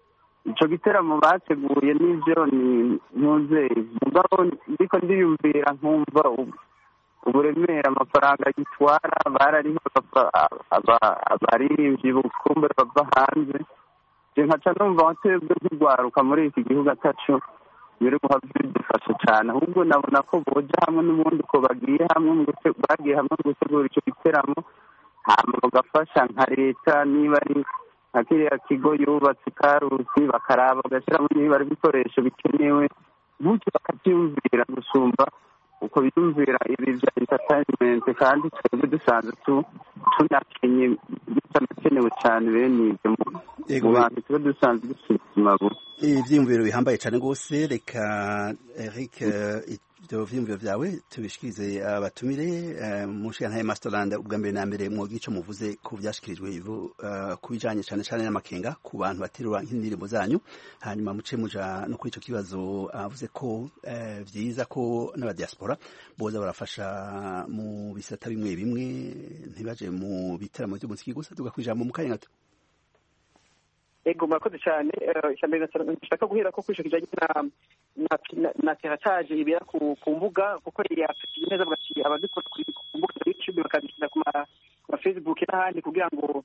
ico giteramo bateguye n'ivyo ni ntuzeye mugabo ndiko ndiyumvira nkumva uburemere amafaranga gitwara barariho abaririmbyi bukumbe bava hanze je nkaca numva twebwe nk'urwaruka muri iki gihugu ataco biri guha bidufasha cane ahubwo nabona ko boja hamwe n'ubundi ko bagiye hamwe mu gutegura ico giteramo hama bagafasha nka leta niba ari nka kiriya kigo yubatse Karusi bakaraba bagashiramo niba ari ibikoresho bikenewe gutyo bakavyumvira gusumba uko biyumvira ibi bya entertainment kandi twebwe dusanzwe tunakenye bitanakenewe cyane bene ibyo mu bantu tuba dusanzwe dusuzuma ivyiyumviro bihambaye cyane rwose reka Eric ibyo vyiyumviro vyawe tubishikirize abatumire mushikana Masterland ubwa mbere na mbere mu gico muvuze ku byashikirijwe ku bijanye cyane cyane n'amakenga ku bantu baterura nk'indirimbo zanyu hanyuma muce muja no kuri ico kibazo avuze ko vyiza ko n'abadiaspora boza barafasha mu bisata bimwe bimwe ntibaje mu biteramo by'umuziki gusa tugakwijambo mu kanya gato. Ego murakoze cyane cyambere nshaka guhera ko kwisho kijanye na terataje ibera ku mbuga kuko yafite neza bagati abazikora ku mbuga za YouTube bakabishyira ku ma Facebook n'ahandi kugira ngo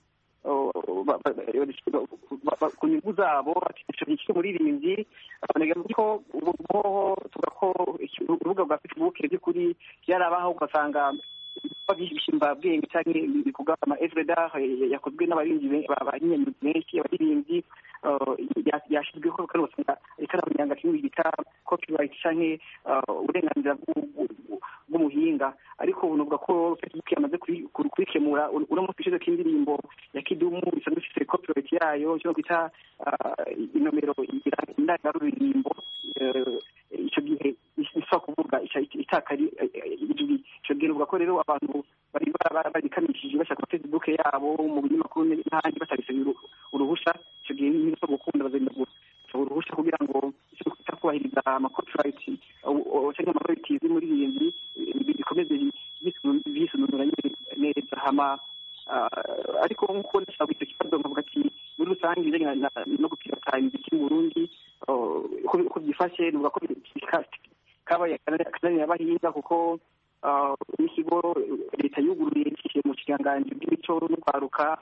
ku nyungu zabo ati muririmbyi abanegera ko tugako urubuga rwa Facebook by'ukuri byarabaho ugasanga babishimba bwenge cyane bikuga ama everyday yakozwe n'abarinzi abanyenyi benshi abarinzi yashizweho ko usanga ikarabanyanga kimwe bita copyright cyane uburenganzira bw'umuhinga ariko unuvuga ko Facebook yamaze kurikemura uramutse ishize k'indirimbo ya Kidumu isanzwe ifite copyright yayo cyo kwita inomero indangarurimbo icyo gihe isa kuvuga itakari icyo gihe uvuga ko rero abantu barikanishije bashaka Facebook yabo mu binyamakuru n'ahandi batarise uruhusha icyo gihe nizo gukunda bazenda uruhusha kugira ngo icyo kwita kubahiriza ama-copyright cyangwa ama-royalties muri iyi nzu bikomeze bisununura neza hama ariko nk'uko ndashaka icyo kibazo nkavuga ati muri rusange ibijyanye no gupirata imiziki mu Burundi uko byifashe nuvuga ko kabaye akananira abahinga kuko n'ikigo leta yuguruye cishiye mu kiganganji bw'imico no kwaruka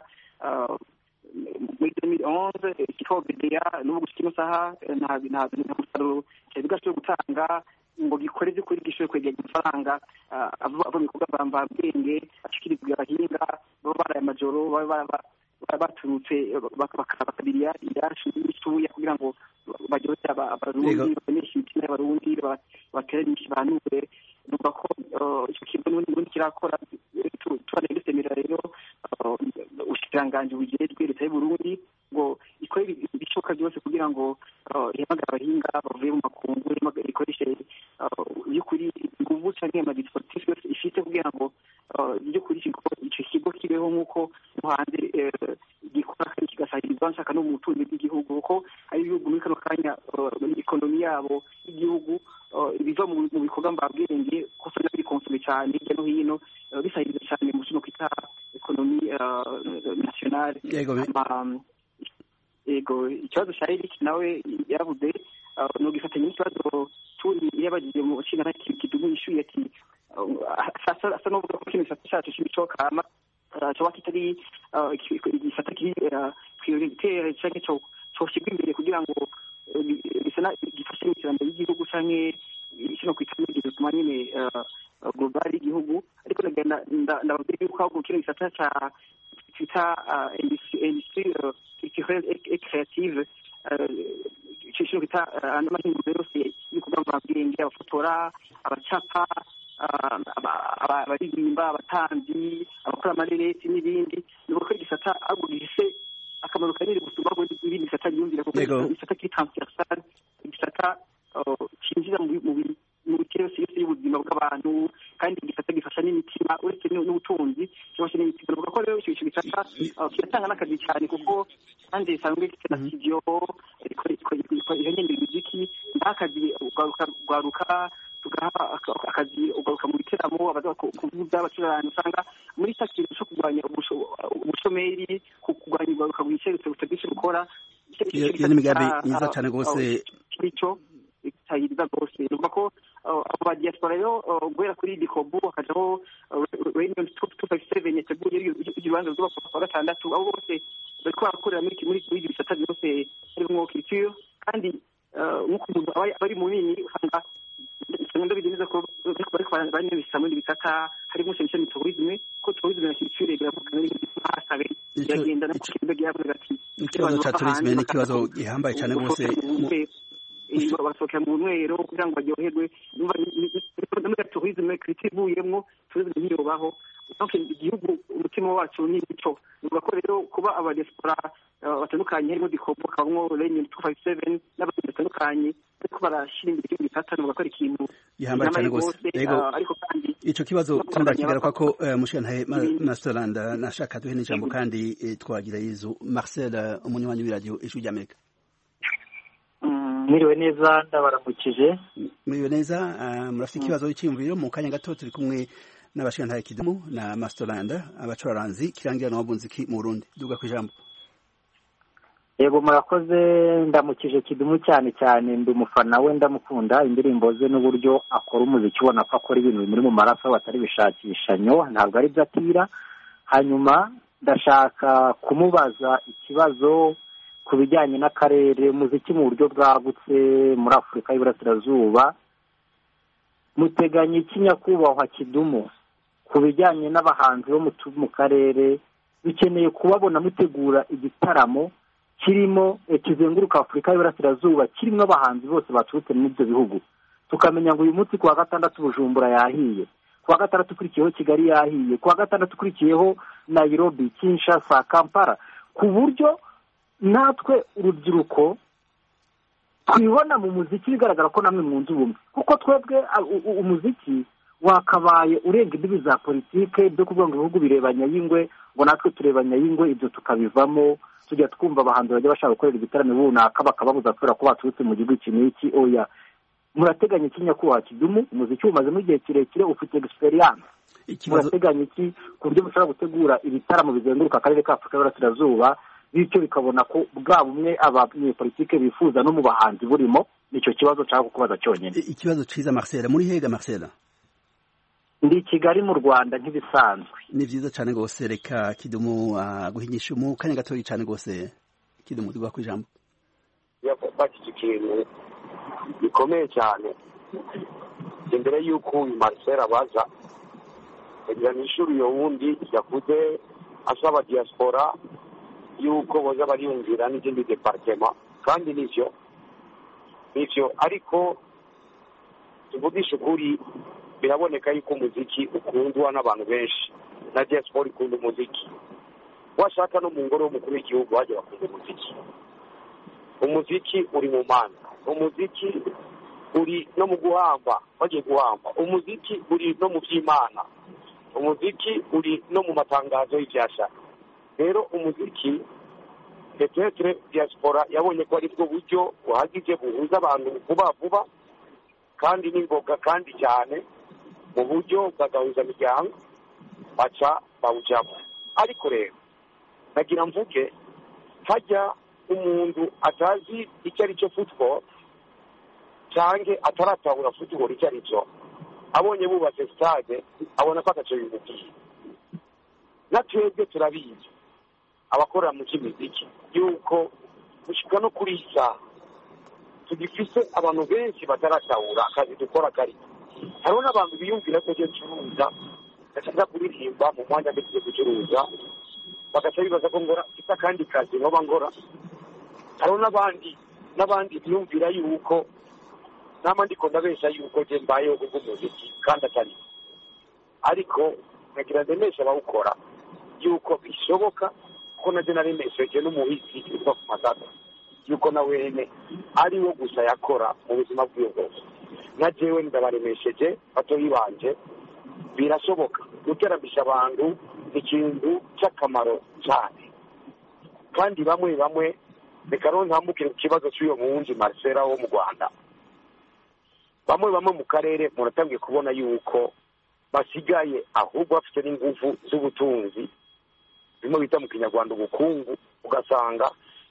muri 2011 kitwa BDA n'ubu gushika saha nta musaruro cyabigashobora gutanga ngo gikore byo kuri gishoye kwegera amafaranga ava mu bikorwa bambabwenge ashikirizwa abahinga baba baraye amajoro baturutse bakabiriya irashu n'isuya kugira ngo bagirose abarundi bakoresha imitima y'abarundi bateranye banure nuko ko icyo kintu n'ubundi kirakora tubanegesemera rero ushikiranganje bugejwe leta y'u Burundi ngo ikore ibishoboka byose kugira ngo ihamaga abahinga bavuye mu makungu ikoreshe y'ukuri inguvu cyangwa amadispositif yose ifite kugira ngo y'ukuri icyo kigo kibeho nk'uko hanze gikora kandi kigasahiriza nshaka no mu butunzi bw'igihugu kuko ari ibihugu muri kano kanya ekonomi yabo y'igihugu ibiva mu bikorwa mbabwenge ko usanga biri konsome cyane hirya no hino bisahiriza cyane mu kino kwita ekonomi nationale ego ikibazo cya Eric nawe yavuze no gifatanya n'ikibazo turi yabagiye mu nshinga na Kidumu ishuye ati asa n'uvuga ko kino cyacu cy'imico kama cyo kitari igifata kiri prioritaire cyangwa cyo shigwa imbere kugira ngo bisana gifashe mu iterambere ry'igihugu canke kino kwitambira bituma nyine global y'igihugu ariko ndababwira yuko ahubwo kino gisata cya industrie creative kino kita n'amahinguriro yose y'ibikorwa mbabwenge abafotora abacapa abaririmba abatanzi abakora amareresi n'ibindi nuko ko igisata ahubwo gifise akamaro kanini gusumba ibindi bisata byumvira kuko igisata kiri transversal igisata kinjira mu bikero yose y'ubuzima bw'abantu kandi igisata gifasha n'imitima uretse n'ubutunzi cyangwa se n'imitima nuko ko rero icyo gisata kiratanga n'akazi cyane kuko kandi isanzwe gifite na studio ihengende imiziki n'akazi ugaruka tugaha akazi ugaruka mu biteramo abaza kuvuza abacuranga usanga muri takiri cyo kurwanya ubushomeri kurwanya ugaruka bwicerutse butagisha gukora iyo ni imigambi myiza cyane rwose icyo itayiriza rwose numva ko aba diaspora rero guhera kuri dikobu hakajaho reunion 257 yateguye ikibanza rwo kwa gatandatu abo bose bariko barakorera muri bisata byose harimo culture kandi nk'uko umuntu bari munini usanga ndabigeneza ko bariko barane bisamwe bisata harimo cyane tourisme ko tourisme na culture biravugana n'asabe yagenda no kugenda gihabwa ati ikibazo cya tourisme ni ikibazo gihambaye cyane rwose basohokera mu nwero kugira ngo baryoherwe muri tourisme culture ivuyemo tourisme ntiyobaho donc igihugu umutima wacu ni icyo nuvuga ko rero kuba abadiaspora batandukanye harimo dikopo kabamo reunion 257 n'abandi batandukanye ariko barashyira imbere igihugu bitata nuvuga ko ari ikintu gihambaye cyane rwose ariko kandi ico kibazo tundakigaruka ko mushikantahe Masterland nashaka duhe n'ijambo kandi twagira Yezu Marcel umunywanyi w'iradio Ijwi ry'Amerika. Mwiriwe neza ndabaramukije. Mwiriwe neza murafite ikibazo cy'imviro mu kanya gato turi kumwe n'abashikantahe Kidumu na Masterland abacuraranzi kirangira no bunziki mu Burundi duga ku ijambo. Yego murakoze ndamukije Kidumu cyane cyane ndi umufana we ndamukunda indirimbo ze n'uburyo akora umuziki ubona ko akora ibintu muri mu maraso batari bishakishanyo ntabwo ari byo atira. Hanyuma ndashaka kumubaza ikibazo ku bijyanye n'akarere umuziki mu buryo bwagutse muri Afurika y'Iburasirazuba muteganya iki nyakubahwa Kidumu ku bijyanye n'abahanzi bo mu karere bikeneye kubabona mutegura igitaramo kirimo kizenguruka Afurika y'Iburasirazuba kirimo abahanzi bose baturutse muri ibyo bihugu tukamenya ngo uyu munsi kuwa gatandatu Bujumbura yahiye kuwa gatandatu ukurikiyeho Kigali yahiye kuwa gatandatu ukurikiyeho Nairobi Kinshasa Kampala ku buryo natwe urubyiruko twibona mu muziki bigaragara ko namwe mwunze ubumwe kuko twebwe umuziki wakabaye urenga imbibi za politike byo kuvuga ngo ibihugu birebanya y'ingwe ngo natwe turebanya y'ingwe ibyo tukabivamo tujya twumva abahanzi bajya bashaka gukorera igitaramo runaka bakababuza kubera ko baturutse mu gihugu iki n'iki oya murateganya iki nyakubahwa Kidumu umuziki umazemo igihe kirekire ufite experience murateganya iki ku buryo mushobora gutegura ibitaramo bizenguruka akarere ka Afurika y'Iburasirazuba bityo bikabona ko bwa bumwe abanyepolitike bifuza no mu bahanzi burimo nicyo kibazo cyangwa kukubaza cyonyine. Ikibazo ciza Marcel muri hega Marcel ndi Kigali mu Rwanda nk'ibisanzwe. Ni vyiza cyane gose reka Kidumu guhinyisha mu kanya gato cyane gose Kidumu duga ku ijambo. Yakubaki ikintu gikomeye cyane imbere y'uko uyu Marcel abaza kugira n'ishuri yo wundi yakuze asaba diaspora yuko boza bariyumvira n'izindi departement kandi nivyo ariko tuvugisha ukuri biraboneka yuko umuziki ukundwa n'abantu benshi na diaspora ikunda umuziki washaka no mu ngoro y'umukuru w'igihugu baje bakunda umuziki uri mu manza umuziki uri no mu guhamba bagiye guhamba umuziki uri no mu by'Imana umuziki uri no mu matangazo y'ibyashaka rero umuziki petetre diaspora yabonye ko ari bwo buryo buhagije buhuza abantu vuba kandi n'ingoga kandi cyane mu buryo bwagahuza imiryango baca bawujyamo ariko rero nagira mvuge hajya umuntu atazi icyo ari cyo football cyangwa ataratahura football icyo ari cyo abonye bubatse stade abona ko ataco bimubwiye na twebwe turabizi abakorera mu cy'imiziki yuko gushika no kuri isa tugifise abantu benshi bataratahura akazi dukora kari hariho n'abantu biyumvira ko cyo curuza ndashaka kuririmba mu mwanya w'ibyo gucuruza bagaca bibaza ko ngora mfite akandi kazi nkoba ngora hariho n'abandi biyumvira yuko nama ndiko ndabesha yuko je mbayeho kubw'umuziki kandi atari ariko nagira ndemesha abawukora yuko bishoboka ko naje naremesheje n'umuhisi uva ku masaka yuko na wene ari wo gusa yakora mu buzima bw'iyo bwose na jewe ndabaremesheje batoyi banje birashoboka guteramisha abantu ikintu cy'akamaro cyane kandi bamwe reka rero ntambukire ku kibazo cy'uyo muwunzi Marcela wo mu Rwanda bamwe mu karere muratangiye kubona yuko basigaye ahubwo bafite n'ingufu z'ubutunzi bimwe bita mu kinyarwanda ubukungu ugasanga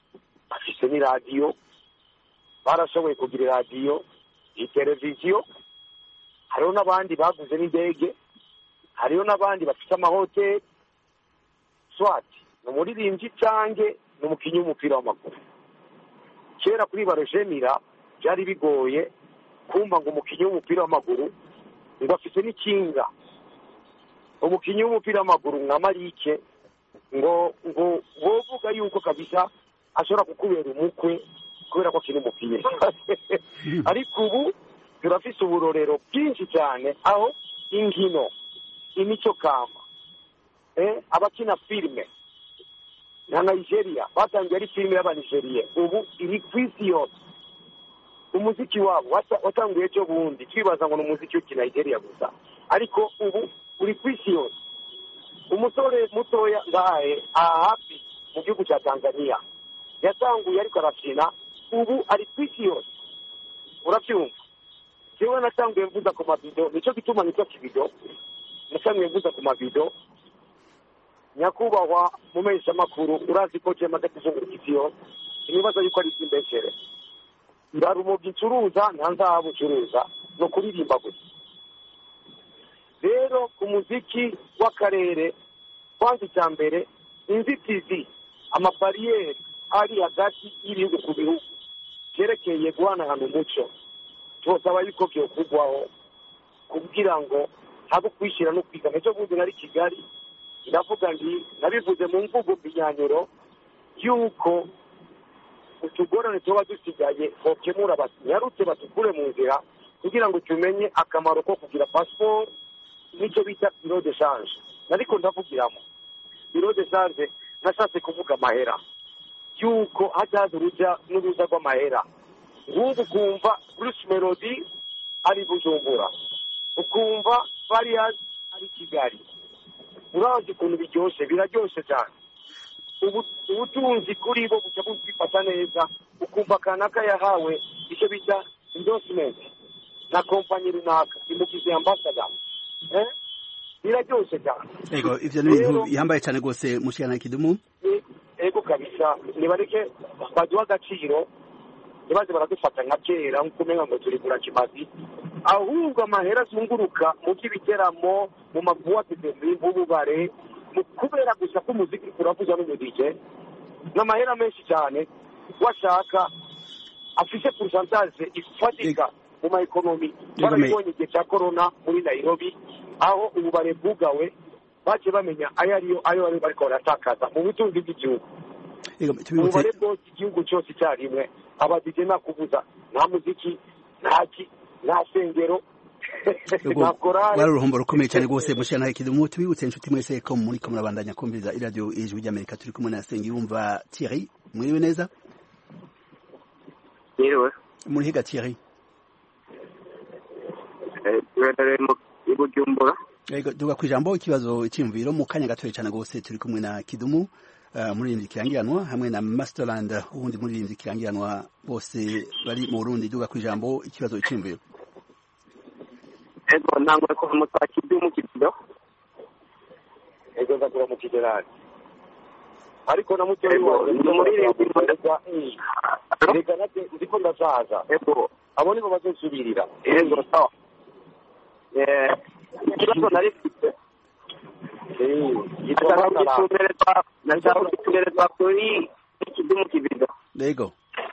bafise n'iradiyo, barashoboye kugira iradiyo, iteleviziyo, hariho n'abandi baguze n'indege, hariho n'abandi bafite amahoteli. Swati ni umuririmbyi cange ni umukinnyi w'umupira w'amaguru. Kera kuri Barojemira byari bigoye kumva ngo umukinnyi w'umupira w'amaguru ngo afite n'ikinga. Umukinnyi w'umupira w'amaguru nka Marike ngo wovuga yuko kabisa ashobora kukubera umukwe kubera ko akina umukinnyi. Ariko ubu turafise uburorero bwinshi cyane aho inkino, imico kama, abakina filime na Nigeria batangiye ari filime y'Abanigeria, ubu iri ku isi yose. Umuziki wabo watanguye cyo bundi twibaza ngo n'umuziki w'iki Nigeria gusa, ariko ubu uri ku isi yose. Umusore mutoya ngahe hafi mu gihugu cya Tanzania yatanguye ariko arafina, ubu ari ku isi yose. Urabyumva? Jewe natanguye mvuza ku mabido, nicyo gituma nitwa kibido. Natanguye mvuza ku mabido. Nyakubahwa mu mesha makuru urazi ko cyema gatizungurukisiyo nibaza yuko ari imbeshere. Ndarumogi ncuruza ntanzahabu ncuruza no kuririmba gusa. Rero ku muziki w'akarere kwanza icya mbere inzitizi, amabariyeri ari hagati y'ibihugu ku bihugu cyerekeye guhanahana umuco, twosaba yuko byokugwaho kugira ngo habe kwishyira no kwiga. Nicyo bundi nari Kigali ndavuga ndi nabivuze mu mvugo mbinyanyuro yuko utugorane tuba dusigaye bokemura nyarutse batukure mu nzira kugira ngo tumenye akamaro ko kugira passport, nicyo bita biro de change. Ariko ndavugiramo biro de change nashatse kuvuga amahera yuko hajaza uruja n'uruza rw'amahera. Nk'ubu ukumva Bruce Melody ari Bujumbura, ukumva Farias ari Kigali. Urazi ukuntu biryoshye, biraryoshe cyane. Ubutunzi kuri bo buca bufata neza, ukumva kanaka yahawe icyo bita endorsement na kompanyi runaka imugize ambassador. Biraryoshe cyane. Ego ivyo ni ibintu bihambaye cyane gose mushikana Kidumu. Ego kabisa, nibareke baduha agaciro, nibaze baradufata nka kera nkumenga ngo turi kura kimazi, ahubwo amahera zunguruka mu by'ibiteramo, mu mabuwate y'ububare, mu kubera gusa ko umuziki uravuza n'umudije n'amahera menshi cyane. Washaka afise pourcentage ifatika mu ma economy. Barabonye igihe cya corona muri Nairobi aho ububare bwugawe, baje bamenya ayo bari bariko baratakaza mu butunzi bw'igihugu. Ububare bwose igihugu cyose cyarimwe, abadije nakubuza nta muziki, nta sengero, wari uruhombo rukomeye cyane rwose. mushana Kidumu, tubibutse inshuti mwese ko muri ko murabandanya kumviriza iradio Ijwi ry'Amerika. Turi kumwe na Sengiyumva Thierry. Mwiriwe neza? Mwiriwe. Muri higa Thierry? Mu Bujumbura. Yego, duga kwijambo ikibazo cy'imviro mu kanya gatoye cyane rwose. Turi kumwe na Kidumu muririmbyi kirangiranwa hamwe na Masterland ubundi muririmbyi kirangiranwa, bose bari mu Burundi. Duga kwijambo ikibazo cy'imviro. Ego nangwe ko mutaki Kidumu kibido. Ego zakura mu kigerani. Ariko na mucyo muririmbyi mboneza reka nate ndiko ndazaza. Ego abo nibo bazosubirira. Ego sawa. Ikibazo nari mfite nashaka kuri Kidumu kibido. Yego.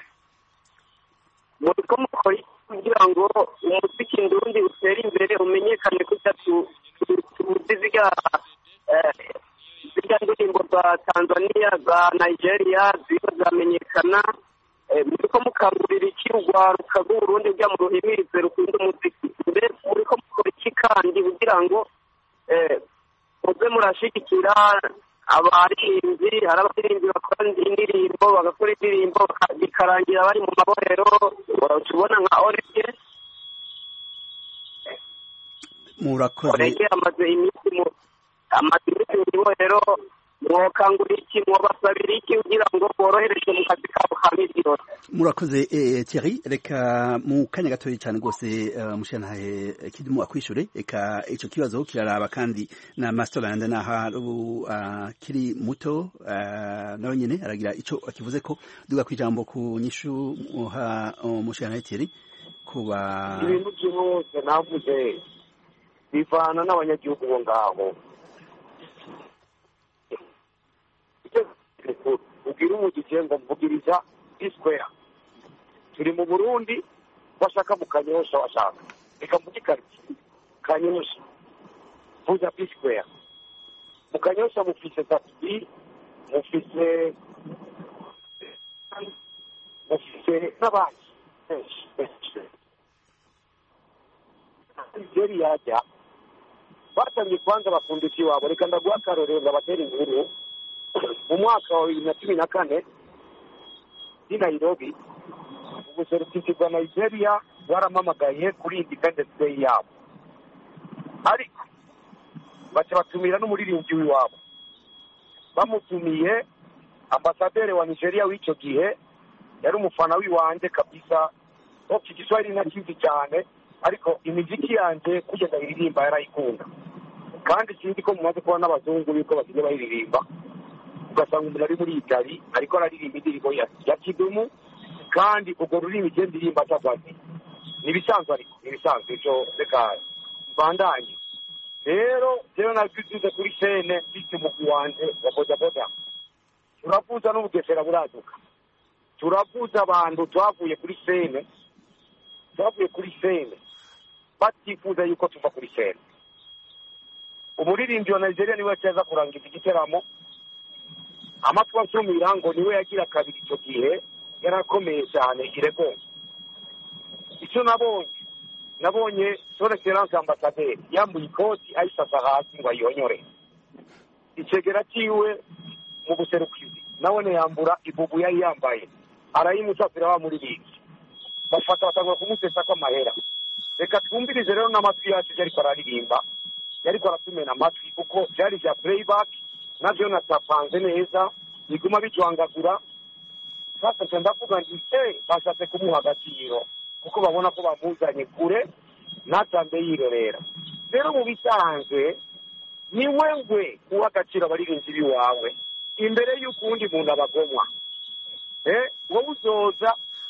Muriko mukora kugira ngo umuziki ndundi utere imbere umenyekane kuko tuziga indirimbo za Tanzania, za Nigeria ziba zamenyekana. Muriko mukangurira iki urwaruka rw'Uburundi rya mu ruhimirize rukunda umuziki? Mbere muriko mukora iki kandi kugira ngo muze murashigikira abaririmbyi? Hari abaririmbyi bakora indirimbo, bagakora indirimbo bikarangira bari mu mabohero, tubona nka Olivier murakoze. amaze iminsi mu ibohero. mwokangurira iki, mwobasabira iki kugira ngo boroherezwe mu kazi kabo ka misi yose? murakoze Thierry reka mu kanya gatoya cyane rwose mushanaye kidumu akwishure reka ico kibazo kiraraba kandi na Masterland naha kiri muto nawe nyene aragira ico akivuze ko duga kwijambo ku nyishu mushanaye Thierry kuba ibintu byose navuze bivana n'abanyagihugu bo ngaho ugira umugije ngo mvugiriza Square turi mu Burundi bashaka mu Kanyosha bashaka reka mvuge Kanyosha vuza Square mu Kanyosha mufise taxi mufise n'abandi Nigeria yaja batangiye kwanza bafundishi wabo reka ndaguha akarorero ngabatera inkuru mu mwaka wa 2014 i Nairobi ubuserukizi bwa Nigeria baramamagaye kuri Independence Day yabo ariko baca batumira n'umuririmbyi w'iwabo bamutumiye ambasaderi wa Nigeria w'icyo gihe yari umufana w'iwanje kabisa oki Kiswahili nakizi cyane ariko imiziki yanje kugeza iririmba yarayikunda kandi sinzi ko mumaze kuba n'abazungu biko basigaye bayiririmba ugasanga umuntu ari muri Itali ariko araririmba indirimbo ya kidumu kandi ubwo rurimi ndirimba atabazi nibisanzwe ariko nibisanzwe cyo reka bandanye rero nagize kuri scene mfite umugwi wanje wa bodaboda turavuza n'ubugesera buraduka turavuza abantu twavuye kuri scene batifuza yuko tuva kuri scene umuririmbyi wa Nigeria niwe yacaza kurangiza igiteramo amatwa nsumira ngo niwe yagira kabiri icyo gihe yarakomeye cyane irego icyo nabonye son excellence ambassadeur yambuye ikoti ayisasa hasi ngo ayonyore icegera ciwe mu buserukizi nabone yambura ibubu yari yambaye arayimusafira wa muri biki bafata batangura kumusesa ko amahera reka twumvirize rero n'amatwi yacu yariko araririmba yariko aratumena amatwi kuko byari bya playback navyo natapanze neza biguma bijwangagura sasa ndavuga nti bashatse kumuha agaciro kuko babona ko bamuzanye kure natambe yirorera rero mu bisanzwe ni wewe uha agaciro abaririmbyi biwawe imbere y'ukundi muntu abagomwa wowe uzoza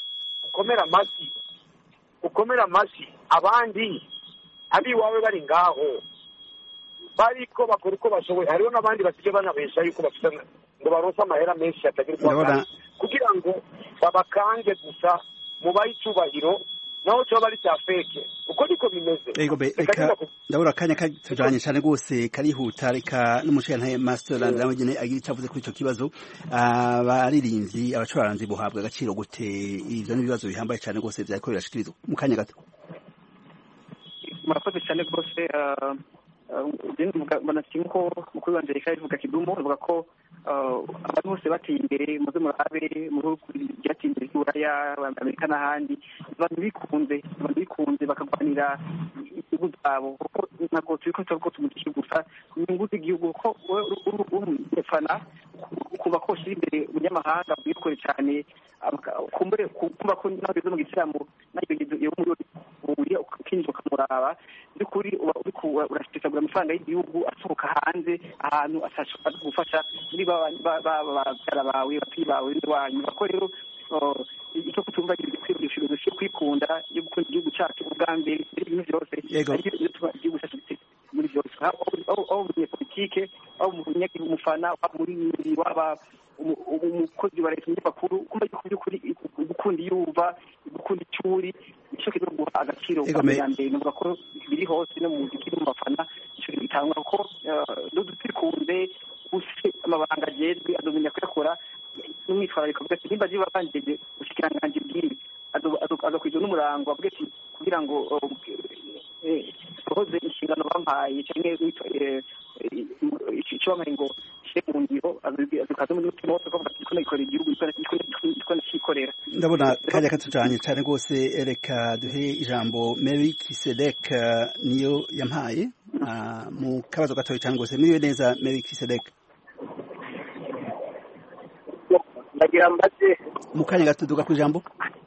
ukomera amashyi abandi abiwawe bari ngaho bariko bakora uko bashoboye hariho n'abandi basigaye banabesha yuko bafite ngo baronse amahera menshi atagira kugira ngo babakange gusa mu bayicubahiro naho cyo bari cya feke uko niko bimeze ndabura akanya katujanye cyane rwose karihuta reka n'umushana Masterland nawe nyene agira icyavuze kuri ico kibazo abaririmbyi abacuraranzi buhabwa agaciro gute ivyo n'ibibazo bihambaye cyane rwose byariko birashikirizwa mu kanya gato murakoze cyane rwose banasimuko mukuru wanje reka ivuga kidumo ivuga ko abantu bose bateye imbere muze murabe mu bihugu byateye imbere y'Uburaya Amerika n'ahandi abantu bikunze bakagwanira igihugu zabo kuko ntabwo turiko tuvuga tumutishye gusa inyungu z'igihugu ko urufana kuba ko shiri imbere umunyamahanga bwikore cyane kumva ko nageze mu gisiramu nageze yo muri ukinjira ukamuraba by'ukuri urashitagura amafaranga y'igihugu asohoka hanze ahantu ashaka gufasha muri babyara bawe bapfi bawe n'wanyu bako rero icyo kutumva ibikoresho byo kwikunda yo gukunda igihugu cyacu ubwa mbere ibintu byose igihugu cyacu muri byose aho muri politike aho umufana muri waba umukozi wa leta n'abakuru kumva by'ukuri gukunda yumva gukunda icyuri icyo kizo guha agaciro kandi nuvuga ko biri hose no mu muziki no mu bafana icyo bitangwa ko dukunze use amabanga agezwe adomenya kuyakora n'umwitwarariko bwose nimba ziba banjeje ushikiranganje bw'ibi azokwizo n'umurango avuga ati kugira ngo hoze inshingano bampaye cyane icyo bamaye ngo mu ngiro azukaza mu mutima wose ko bakora ikora igihugu ikora kikorera ndabona kajya katujanye cyane rwose reka duhe ijambo Melkisedek niyo yampaye mu kabazo gatoya cyane rwose miriwe neza Melkisedek ndagira mbaze mu kanya gato duga ku ijambo.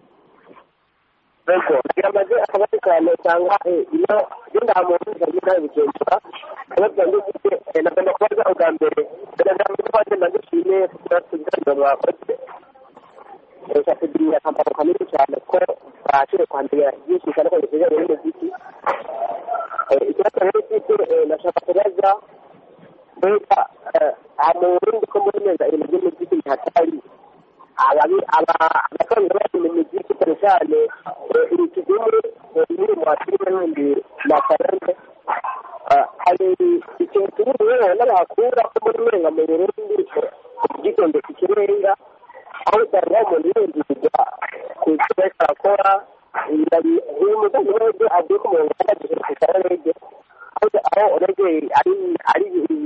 Eko yamaze akabati kane cyangwa iyo yenda muntu yagira ibicumba ababwa ndetse nagomba kubaza ubwa mbere ndagomba kubaza ndashimye kugira bakoze kugira akamaro kanini cyane ko bashe kwandira byinshi kandi ko bigeze muri muziki ikibazo rero cy'iko nashaka kubaza mbega amurundi ko muri neza ibintu by'umuziki hatari abakorera bari mu muziki cyane ikidumu muri mu asiri n'undi mafaranga hari ikintu turi rero n'abakura ko muri mwenga mu Burundi gikondo kikirenga aho cyane umuntu yinjira ku cyesa akora uyu mudamu rero agiye ku muntu agiye kugera rege aho rege ari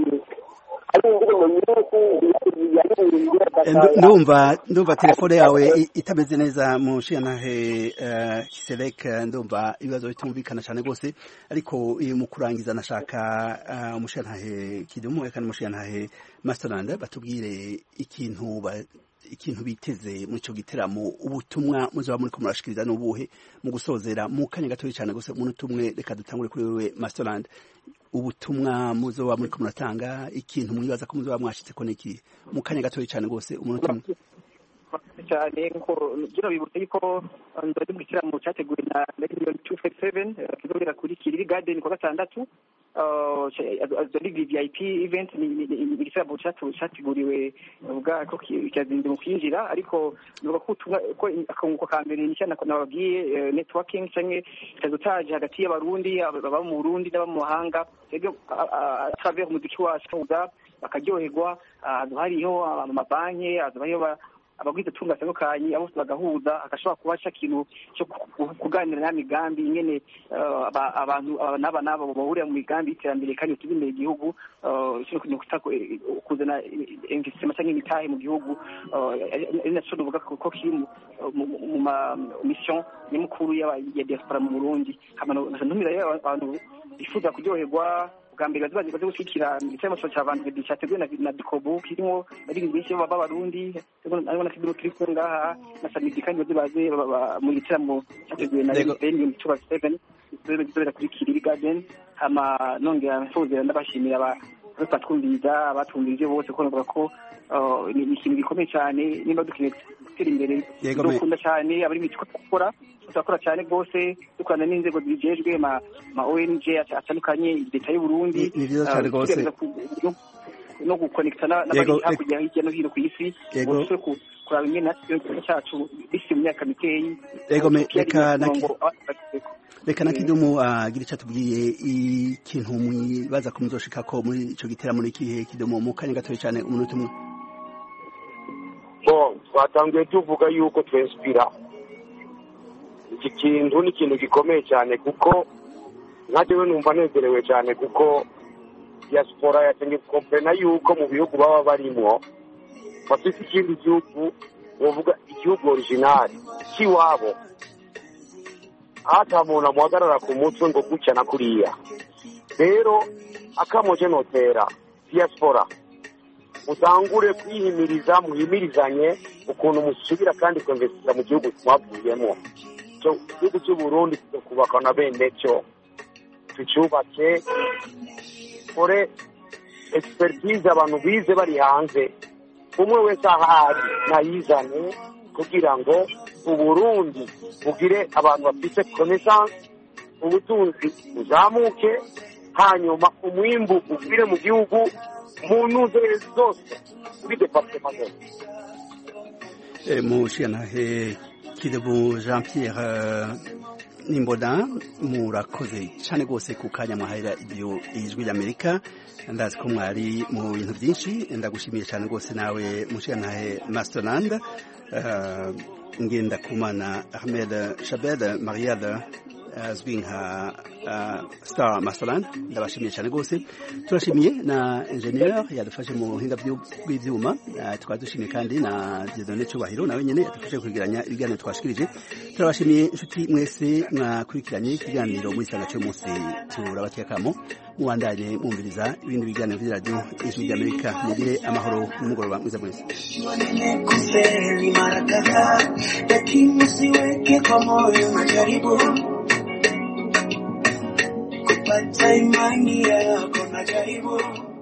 ndumva telefone yawe itameze neza mushiyantahe Kisereka ndumva ibibazo bitumvikana cyane rwose ariko mu kurangiza nashaka umushiyantahe Kidumu kandi umushiyantahe Masterland batubwire ikintu biteze muri ico giteramo ubutumwa muzaba muri ko murashikiriza n'ubuhe mu gusozera mu kanya gato cyane gose umuntu umwe reka dutangure kuri wewe Masterland ubutumwa muzoba muri ko muratanga ikintu mwibaza ko muzoba mwashitse ko neki mu kanya gato cyane gose umuntu umwe cyane nko gino bibutse yuko ndari mu kiramo cyateguwe na 257 kizobera kuri Kiriri Garden kwa gatandatu the VIP event ni igisabo cyateguriwe ubwa ko cyazindi mu kwinjira ariko nuko ko akunguko kambere ni cyane nababwiye networking cyane cyazotaje hagati y'abarundi baba mu Burundi n'aba mu mahanga ego travers umuziki wacu bakaryoherwa hariho amabanki hariho abagwiza tunga cyangwa abo bagahuza agashobora kubasha kintu cyo kuganira na migambi nyene abantu nabo bahurira mu migambi iterambere kandi tubimeye igihugu cyo kuzana investment cyangwa imitahe mu gihugu naco duvuga ko kiri mu mission y'umukuru ya diaspora mu Burundi ntumira abantu bifuza kuryoherwa bwa mbere bazi gushikira icyo cy'abantu cyateguwe na Dikobo kirimo ari ibintu b'abarundi ariko nakiduro kiri ngaha na Samidi kandi bazi mu gitaramo cyateguwe na Benjamin Tuba7 zobera kuri Kiriri Garden hama nongera nsozera ndabashimira batwumviriza abatumvirije bose ko navuga ko ni ikintu gikomeye cyane nimba dukeneye gutera imbere dukunda cyane abari mitiko gukora turakora cyane rwose dukorana n'inzego zijejwe ma ONG atandukanye leta y'u Burundi no gukonekta n'abari hakurya hirya no hino ku isi bose kuraba ingene natwe cyacu bisi mu myaka mikeyi reka nakidumu agira icyo atubwiye ikintu mwibaza ko muzoshika ko muri ico giteramo muri kihe Kidumu mu kanya gatoya cyane umunota umwe twatangiye tuvuga yuko twinspira iki kintu ni ikintu gikomeye cyane kuko nkajewe numva nezerewe cyane kuko diaspora yatangiye komprena yuko mu bihugu baba barimo bafite ikindi gihugu bavuga igihugu original kiwabo hata muntu amuhagarara ku mutwe ngo gutya na kuriya rero akamoje notera diaspora utangure kwihimiriza muhimirizanye ukuntu musubira kandi kwinvestira mu gihugu twavuyemo cyo igihugu cy'u Burundi kubaka na bene cyo tucyubake kore expertise abantu bize bari hanze umwe wese ahari nayizane kugira ngo Uburundi bugire abantu bafite connaissance ubutunzi buzamuke hanyuma umwimbu ugire mu gihugu mu ntuze zose kuri departement zose mushiyantahe Kidumu Jean Pierre Nimboda murakoze cyane rwose ku kanya mwahera ibyo ijwi ry'Amerika ndazi ko mwari mu bintu byinshi ndagushimiye cyane rwose nawe mushiyantahe Masterland ngenda kumana Ahmed Shabed Mariada azwi nka Star Masterland. Ndabashimiye cyane rwose. Turashimiye na engineer yadufashe mu buhinga bw'ivyuma, tukaba dushimiye kandi na Dieudonné Cyubahiro nawe nyene yadufashe kwegeranya ibiganiro twashikirije. Turabashimiye inshuti mwese mwakurikiranye ikiganiro muri sanga cyo munsi, turabatekamo mubandanye mwumviriza ibindi biganiro vya radio Ijwi ry'Amerika. Mugire amahoro n'umugoroba mwiza mwese. Lakini usiweke kwa moyo majaribu, kupata imani yako majaribu.